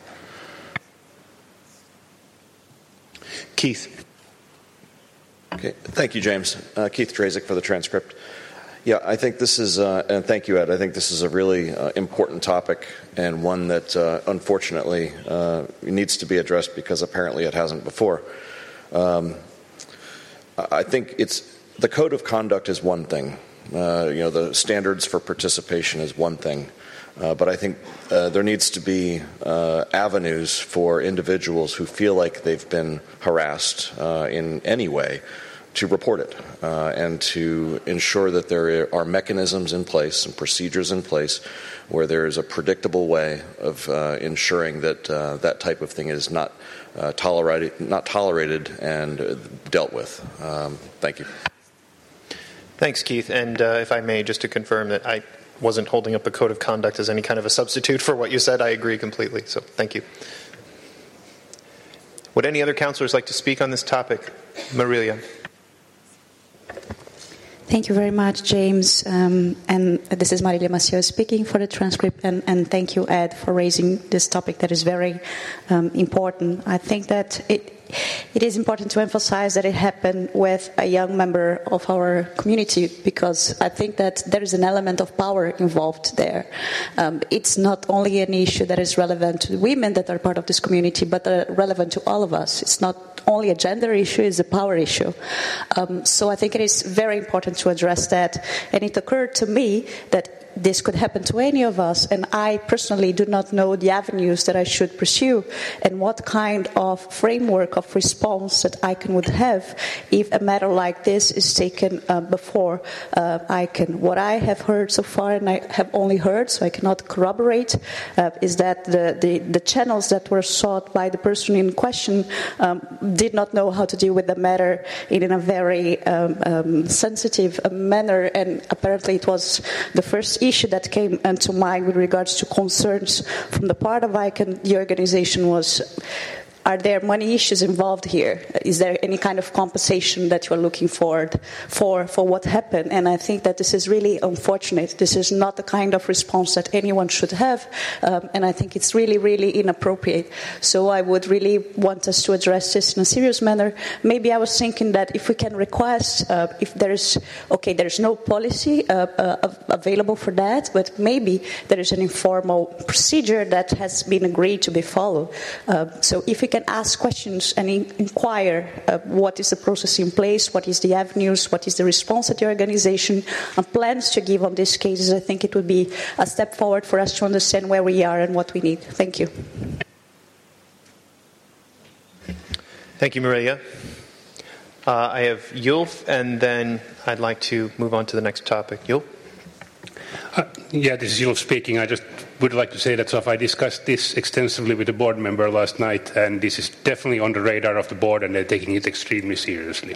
Speaker 5: Keith.
Speaker 8: Okay, thank you, James. Keith Drazek for the transcript. Yeah, I think this is, and thank you, Ed, I think this is a really important topic and one that unfortunately needs to be addressed because apparently it hasn't before. I think the code of conduct is one thing. The standards for participation is one thing. But I think there needs to be avenues for individuals who feel like they've been harassed in any way report it and to ensure that there are mechanisms in place and procedures in place where there is a predictable way of ensuring that that type of thing is not tolerated and dealt with. Thank you.
Speaker 5: Thanks, Keith. And if I may, just to confirm that I wasn't holding up the code of conduct as any kind of a substitute for what you said. I agree completely. So thank you. Would any other councillors like to speak on this topic? Marilia.
Speaker 17: Thank you very much, James. And this is Marilia Maciel speaking for the transcript. And thank you, Ed, for raising this topic that is very important. I think that it is important to emphasize that it happened with a young member of our community, because I think that there is an element of power involved there. It's not only an issue that is relevant to the women that are part of this community, but relevant to all of us. It's not only a gender issue, it's a power issue. So I think it is very important to address that. And it occurred to me that this could happen to any of us, and I personally do not know the avenues that I should pursue and what kind of framework of response that ICANN would have if a matter like this is taken before ICANN. What I have heard so far, and I have only heard, so I cannot corroborate, is that the channels that were sought by the person in question did not know how to deal with the matter in a very sensitive manner, and apparently it was the first issue that came into mind with regards to concerns from the part of ICANN. The organization was, are there money issues involved here? Is there any kind of compensation that you are looking for what happened? And I think that this is really unfortunate. This is not the kind of response that anyone should have, and I think it's really, really inappropriate. So I would really want us to address this in a serious manner. Maybe I was thinking that if we can request, if there's no policy available for that, but maybe there is an informal procedure that has been agreed to be followed. So if we can ask questions and inquire what is the process in place, what is the avenues, what is the response that the organization plans to give on these cases, I think it would be a step forward for us to understand where we are and what we need. Thank you.
Speaker 5: Thank you, Marilia. I have Yulf, and then I'd like to move on to the next topic. Yulf?
Speaker 18: Yeah, this is Yulf speaking. I just would like to say that I discussed this extensively with the board member last night, and this is definitely on the radar of the board, and they're taking it extremely seriously.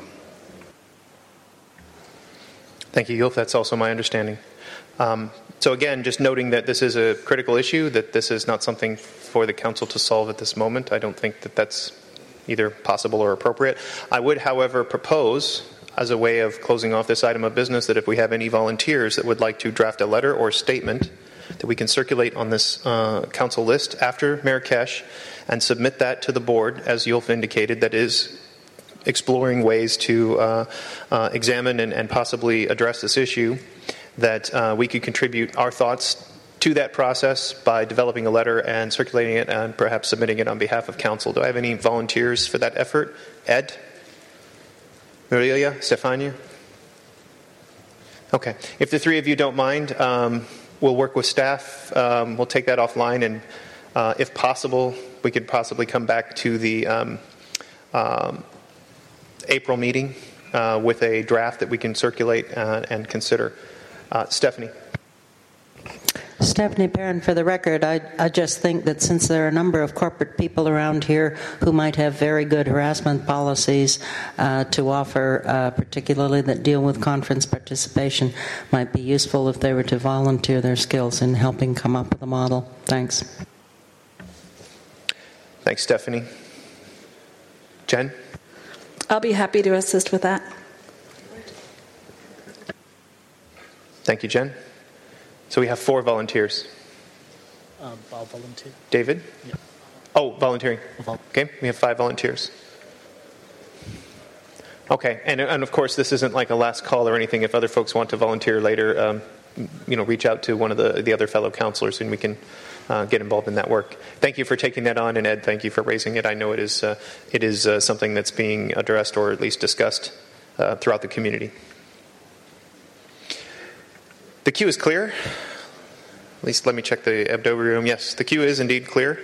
Speaker 5: Thank you, Yulf. That's also my understanding. So again, just noting that this is a critical issue, that this is not something for the council to solve at this moment. I don't think that that's either possible or appropriate. I would, however, propose, as a way of closing off this item of business, that if we have any volunteers that would like to draft a letter or statement that we can circulate on this council list after Marrakesh and submit that to the board, as Yulf indicated, that is exploring ways to examine and possibly address this issue, that we could contribute our thoughts to that process by developing a letter and circulating it and perhaps submitting it on behalf of council. Do I have any volunteers for that effort? Ed? Marilia? Stefania? Okay. If the three of you don't mind, we'll work with staff. We'll take that offline, and if possible, we could possibly come back to the April meeting with a draft that we can circulate and consider. Stephanie.
Speaker 20: Stephanie Perrin, for the record, I just think that since there are a number of corporate people around here who might have very good harassment policies to offer, particularly that deal with conference participation, might be useful if they were to volunteer their skills in helping come up with a model. Thanks.
Speaker 5: Thanks, Stephanie. Jen?
Speaker 21: I'll be happy to assist with that.
Speaker 5: Thank you, Jen. So we have 4 volunteers.
Speaker 19: I'll volunteer.
Speaker 5: David?
Speaker 19: Yeah.
Speaker 5: Oh, volunteering. Okay, we have 5 volunteers. Okay, and of course this isn't like a last call or anything. If other folks want to volunteer later, reach out to one of the other fellow counselors and we can get involved in that work. Thank you for taking that on, and Ed, thank you for raising it. I know it is something that's being addressed or at least discussed throughout the community. The queue is clear. At least let me check the Abdo room. Yes, the queue is indeed clear.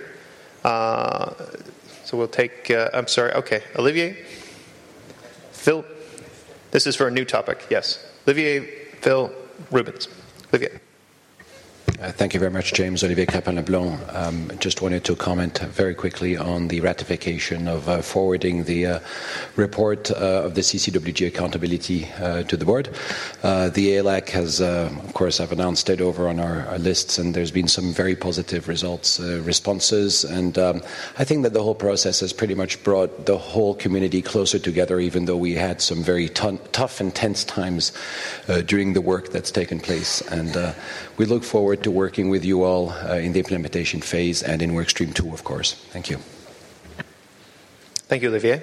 Speaker 5: So we'll take, I'm sorry, okay. Olivier? Phil? This is for a new topic, yes. Olivier, Phil, Rubens. Olivier.
Speaker 7: Thank you very much, James. Olivier Crapin-Leblanc. Just wanted to comment very quickly on the ratification of forwarding the report of the CCWG accountability to the board. The ALAC has, of course, I've announced it over on our lists, and there's been some very positive responses. And I think that the whole process has pretty much brought the whole community closer together, even though we had some very tough and tense times during the work that's taken place. And we look forward to working with you all in the implementation phase and in Workstream 2, of course. Thank you.
Speaker 5: Thank you, Olivier.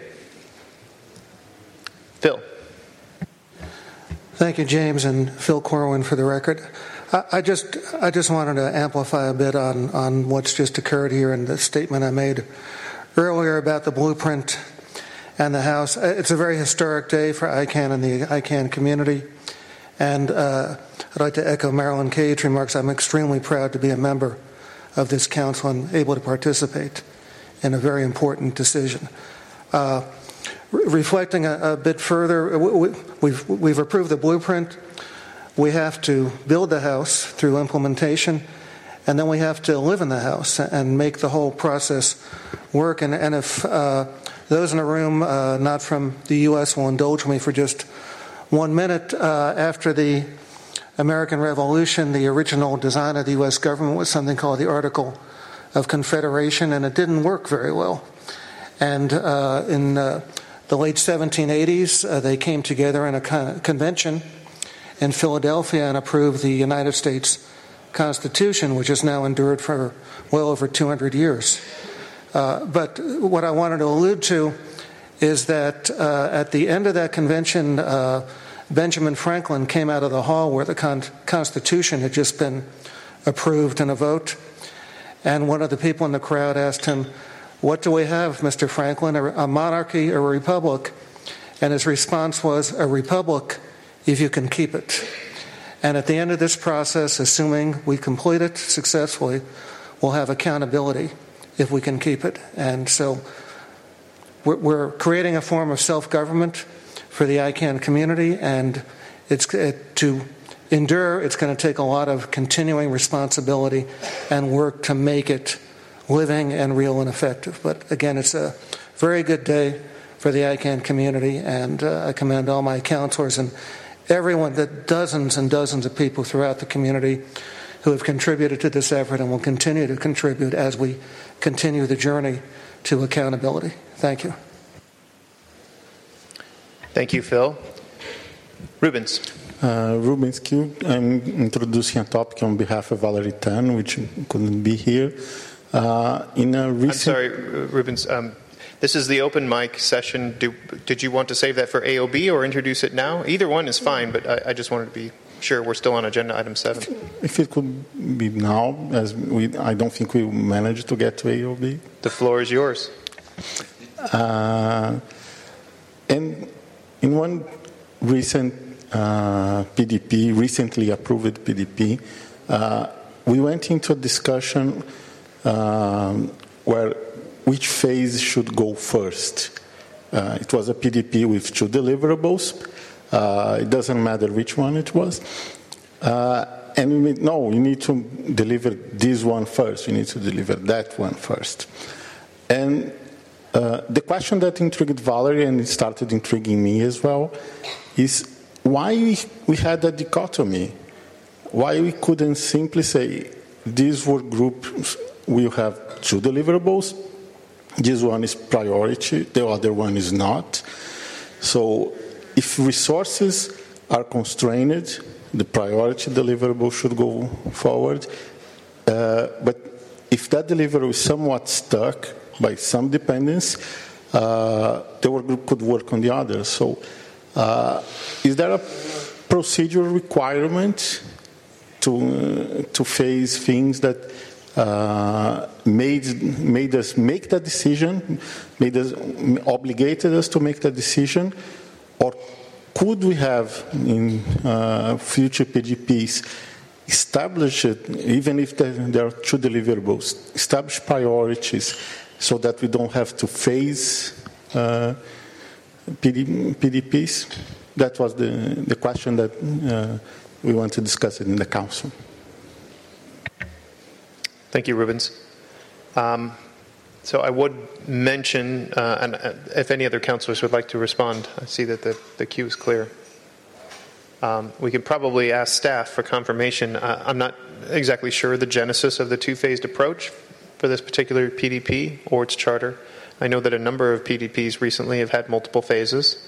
Speaker 5: Phil.
Speaker 10: Thank you, James, and Phil Corwin for the record. I just wanted to amplify a bit on what's just occurred here in the statement I made earlier about the blueprint and the House. It's a very historic day for ICANN and the ICANN community. And I'd like to echo Marilyn Cage's remarks. I'm extremely proud to be a member of this council and able to participate in a very important decision. Reflecting a bit further, we've approved the blueprint. We have to build the House through implementation, and then we have to live in the House and make the whole process work. And if those in the room not from the U.S. will indulge me for just 1 minute, after the American Revolution, the original design of the U.S. government was something called the Article of Confederation, and it didn't work very well. And in the late 1780s, they came together in a convention in Philadelphia and approved the United States Constitution, which has now endured for well over 200 years. But what I wanted to allude to is that at the end of that convention, Benjamin Franklin came out of the hall where the Constitution had just been approved in a vote, and one of the people in the crowd asked him, "What do we have, Mr. Franklin, a monarchy or a republic?" And his response was, "A republic if you can keep it." And at the end of this process, assuming we complete it successfully, we'll have accountability if we can keep it. And so we're creating a form of self-government for the ICANN community, and to endure, it's going to take a lot of continuing responsibility and work to make it living and real and effective. But again, it's a very good day for the ICANN community, and I commend all my counselors and everyone, the dozens and dozens of people throughout the community who have contributed to this effort and will continue to contribute as we continue the journey to accountability. Thank you.
Speaker 5: Thank you, Phil. Rubens.
Speaker 13: Rubens Q. I'm introducing a topic on behalf of Valerie Tan, which couldn't be here.
Speaker 5: I'm sorry, Rubens. This is the open mic session. Did you want to save that for AOB or introduce it now? Either one is fine, but I just wanted to be sure we're still on agenda item 7.
Speaker 13: If it could be now, as I don't think we managed to get to AOB.
Speaker 5: The floor is yours.
Speaker 13: And in one recent PDP, recently approved PDP, we went into a discussion where which phase should go first. It was a PDP with 2 deliverables. It doesn't matter which one it was. And we made, no, we need to deliver this one first. We need to deliver that one first. And the question that intrigued Valerie, and it started intriguing me as well, is why we had a dichotomy. Why we couldn't simply say, these work groups will have 2 deliverables, this one is priority, the other one is not. So if resources are constrained, the priority deliverable should go forward. But if that deliverable is somewhat stuck by some dependence, the work group could work on the other. So is there a procedural requirement to phase things that made us make that decision, obligated us to make that decision, or could we have in future PGPs establish it, even if there are 2 deliverables, establish priorities so that we don't have to phase PDPs? that was the question that we want to discuss it in the council.
Speaker 5: Thank you, Rubens. So I would mention, and if any other councillors would like to respond, I see that the queue is clear. We could probably ask staff for confirmation. I'm not exactly sure the genesis of the two-phased approach for this particular PDP or its charter. I know that a number of PDPs recently have had multiple phases.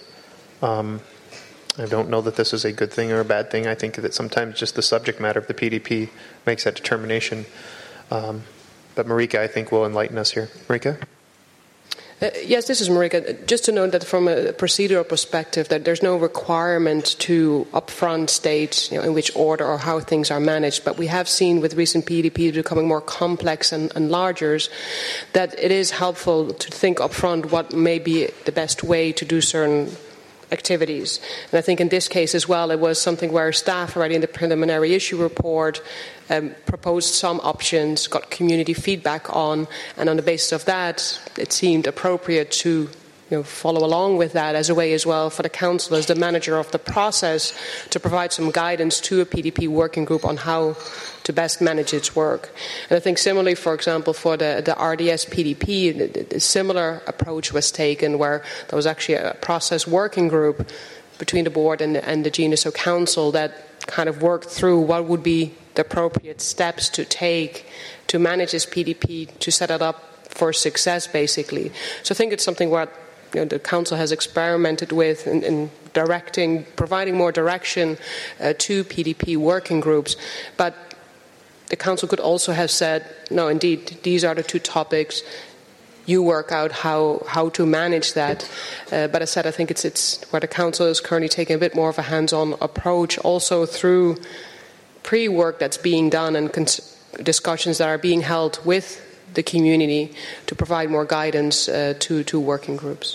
Speaker 5: I don't know that this is a good thing or a bad thing. I think that sometimes just the subject matter of the PDP makes that determination. But Marika, I think, will enlighten us here. Marika?
Speaker 9: Yes, this is Marika. Just to note that from a procedural perspective, that there's no requirement to upfront state in which order or how things are managed. But we have seen with recent PDPs becoming more complex and larger that it is helpful to think upfront what may be the best way to do certain activities. And I think in this case as well, it was something where staff already in the preliminary issue report proposed some options, got community feedback on, and on the basis of that, it seemed appropriate to follow along with that as a way as well for the council as the manager of the process to provide some guidance to a PDP working group on how to best manage its work. And I think similarly, for example, for the RDS PDP, a similar approach was taken where there was actually a process working group between the board and the GNSO Council that kind of worked through what would be the appropriate steps to take to manage this PDP, to set it up for success, basically. So I think it's something where the council has experimented with in directing, providing more direction to PDP working groups. But the council could also have said, no, indeed, these are the two topics. You work out how to manage that. But as I said, I think it's where the council is currently taking a bit more of a hands-on approach, also through pre-work that's being done and discussions that are being held with the community to provide more guidance to working groups.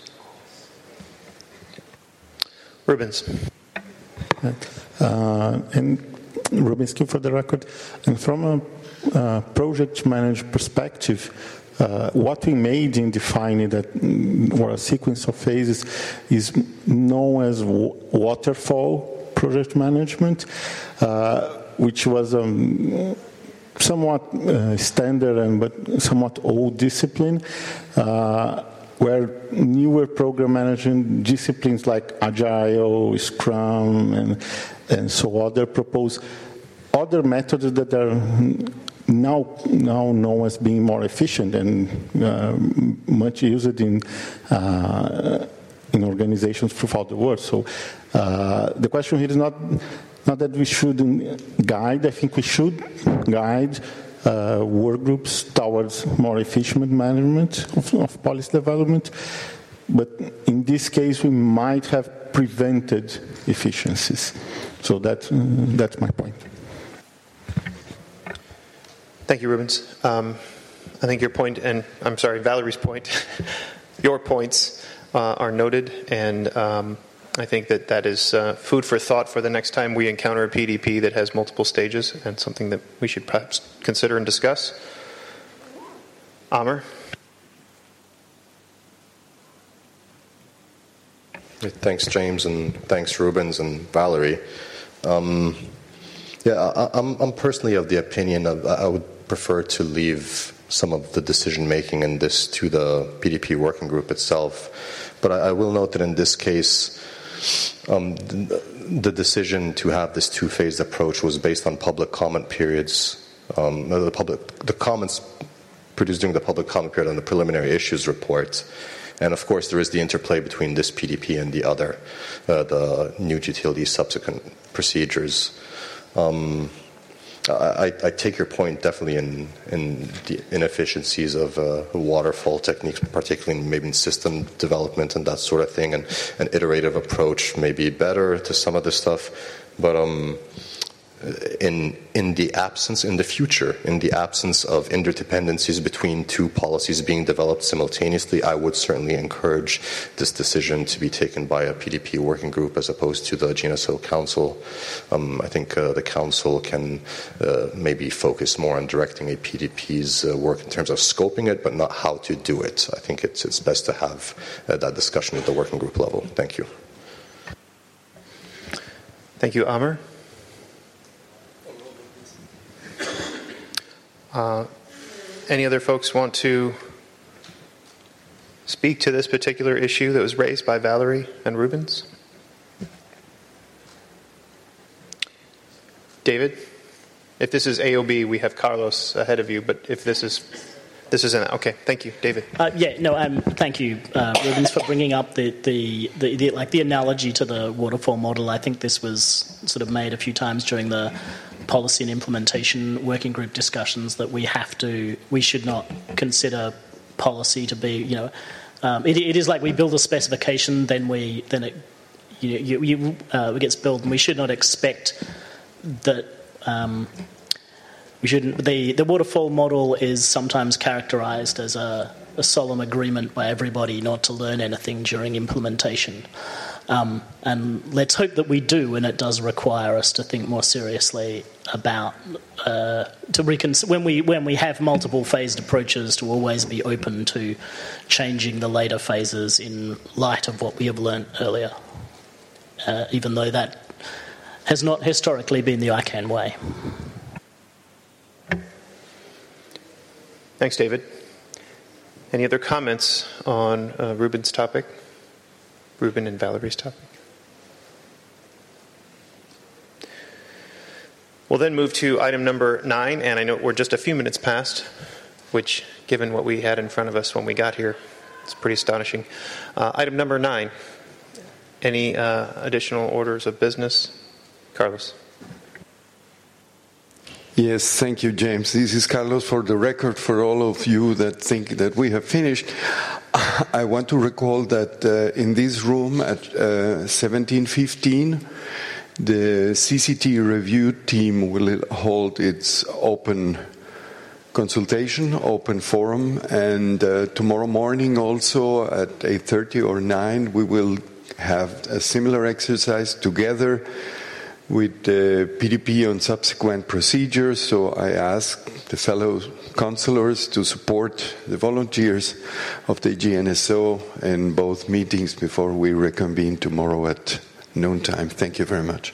Speaker 5: Rubens.
Speaker 13: And Rubinsky for the record. And from a project manager perspective, what we made in defining that or a sequence of phases is known as waterfall project management, which was somewhat standard but somewhat old discipline, where newer program management disciplines like Agile, Scrum, and so other propose other methods that are now known as being more efficient and much used in organizations throughout the world. So the question here is not that we shouldn't guide. I think we should guide work groups towards more efficient management of policy development. But in this case, we might have prevented efficiencies. So that's my point.
Speaker 5: Thank you, Rubens. I think your point, and I'm sorry, Valerie's point, your points are noted, and I think that is food for thought for the next time we encounter a PDP that has multiple stages, and something that we should perhaps consider and discuss. Amr?
Speaker 12: Thanks, James, and thanks, Rubens and Valerie. I'm personally of the opinion of I would prefer to leave some of the decision-making in this to the PDP working group itself. But I will note that in this case, the decision to have this two-phased approach was based on public comment periods. The comments produced during the public comment period on the preliminary issues report. And of course, there is the interplay between this PDP and the other, the new GTLD subsequent procedures. I take your point definitely in the inefficiencies of waterfall techniques, particularly maybe in system development and that sort of thing, and an iterative approach may be better to some of this stuff. But in the future, in the absence of interdependencies between two policies being developed simultaneously, I would certainly encourage this decision to be taken by a PDP working group as opposed to the GNSO Council. I think the Council can maybe focus more on directing a PDP's work in terms of scoping it, but not how to do it. I think it's best to have that discussion at the working group level. Thank you.
Speaker 5: Thank you, Amr. Any other folks want to speak to this particular issue that was raised by Valerie and Rubens? David? If this is AOB, we have Carlos ahead of you, but if this isn't, okay, thank you. David?
Speaker 19: Thank you, Rubens, for bringing up the analogy to the waterfall model. I think this was sort of made a few times during the policy and implementation working group discussions that we should not consider policy to be, it is like we build a specification, then it gets built, and we should not expect that. The waterfall model is sometimes characterized as a solemn agreement by everybody not to learn anything during implementation. And let's hope that we do, and it does require us to think more seriously about when we have multiple phased approaches, to always be open to changing the later phases in light of what we have learned earlier, even though that has not historically been the ICANN way.
Speaker 5: Thanks, David. Any other comments on Ruben's topic? Ruben and Valerie's topic? We'll then move to item number 9, and I know we're just a few minutes past, which, given what we had in front of us when we got here, it's pretty astonishing. Item number 9. Any additional orders of business? Carlos.
Speaker 6: Yes, thank you, James. This is Carlos. For the record, for all of you that think that we have finished, I want to recall that in this room at 17:15, the CCT review team will hold its open consultation, open forum, and tomorrow morning also at 8:30 or 9, we will have a similar exercise together with the PDP on subsequent procedures. So I ask the fellow councillors to support the volunteers of the GNSO in both meetings before we reconvene tomorrow at noontime. Thank you very much.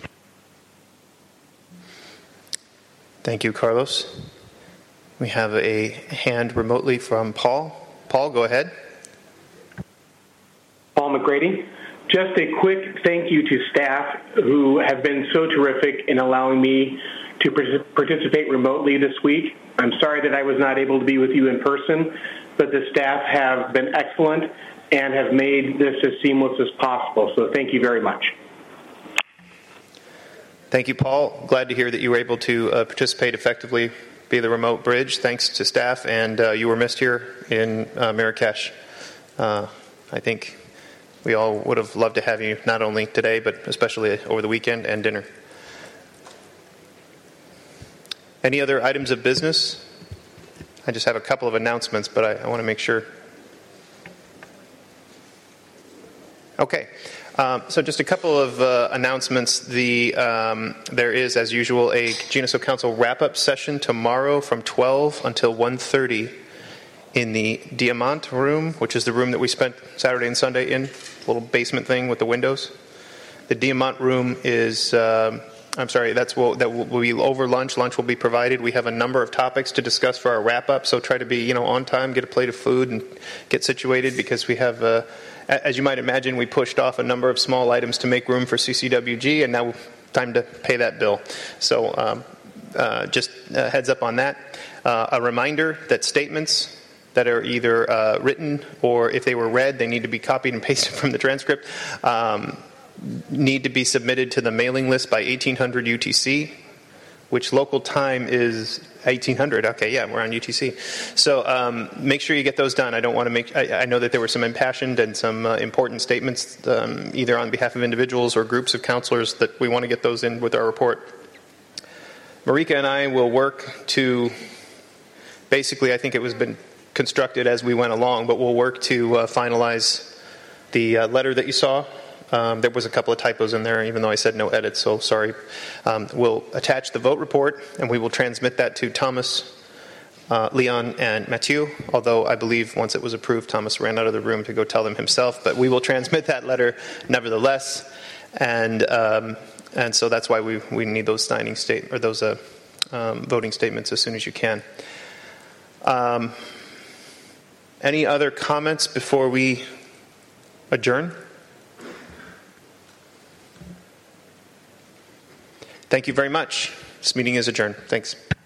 Speaker 5: Thank you, Carlos. We have a hand remotely from Paul. Paul, go ahead.
Speaker 14: Paul McGrady. Just a quick thank you to staff who have been so terrific in allowing me to participate remotely this week. I'm sorry that I was not able to be with you in person, but the staff have been excellent and have made this as seamless as possible. So thank you very much.
Speaker 5: Thank you, Paul. Glad to hear that you were able to participate effectively via the remote bridge. Thanks to staff, and you were missed here in Marrakesh. I think we all would have loved to have you not only today, but especially over the weekend and dinner. Any other items of business? I just have a couple of announcements, but I want to make sure. Okay. So just a couple of announcements. There is, as usual, a GNSO Council wrap-up session tomorrow from 12 until 1:30 in the Diamant room, which is the room that we spent Saturday and Sunday in, a little basement thing with the windows. The Diamant room is, that will be over lunch. Lunch will be provided. We have a number of topics to discuss for our wrap-up, so try to be on time, get a plate of food, and get situated, because we have, as you might imagine, we pushed off a number of small items to make room for CCWG, and now time to pay that bill. So just a heads up on that. A reminder that statements that are either written or if they were read, they need to be copied and pasted from the transcript, need to be submitted to the mailing list by 1800 UTC, which local time is 1800. Okay, yeah, we're on UTC. So make sure you get those done. I don't want to make. I know that there were some impassioned and some important statements, either on behalf of individuals or groups of counselors, that we want to get those in with our report. Marika and I will work to. Basically, I think it was been constructed as we went along, but we'll work to finalize the letter that you saw. There was a couple of typos in there, even though I said no edits, so sorry. We'll attach the vote report, and we will transmit that to Thomas, Leon, and Mathieu, although I believe once it was approved, Thomas ran out of the room to go tell them himself, but we will transmit that letter nevertheless. And And so that's why we need those voting statements as soon as you can. Any other comments before we adjourn? Thank you very much. This meeting is adjourned. Thanks.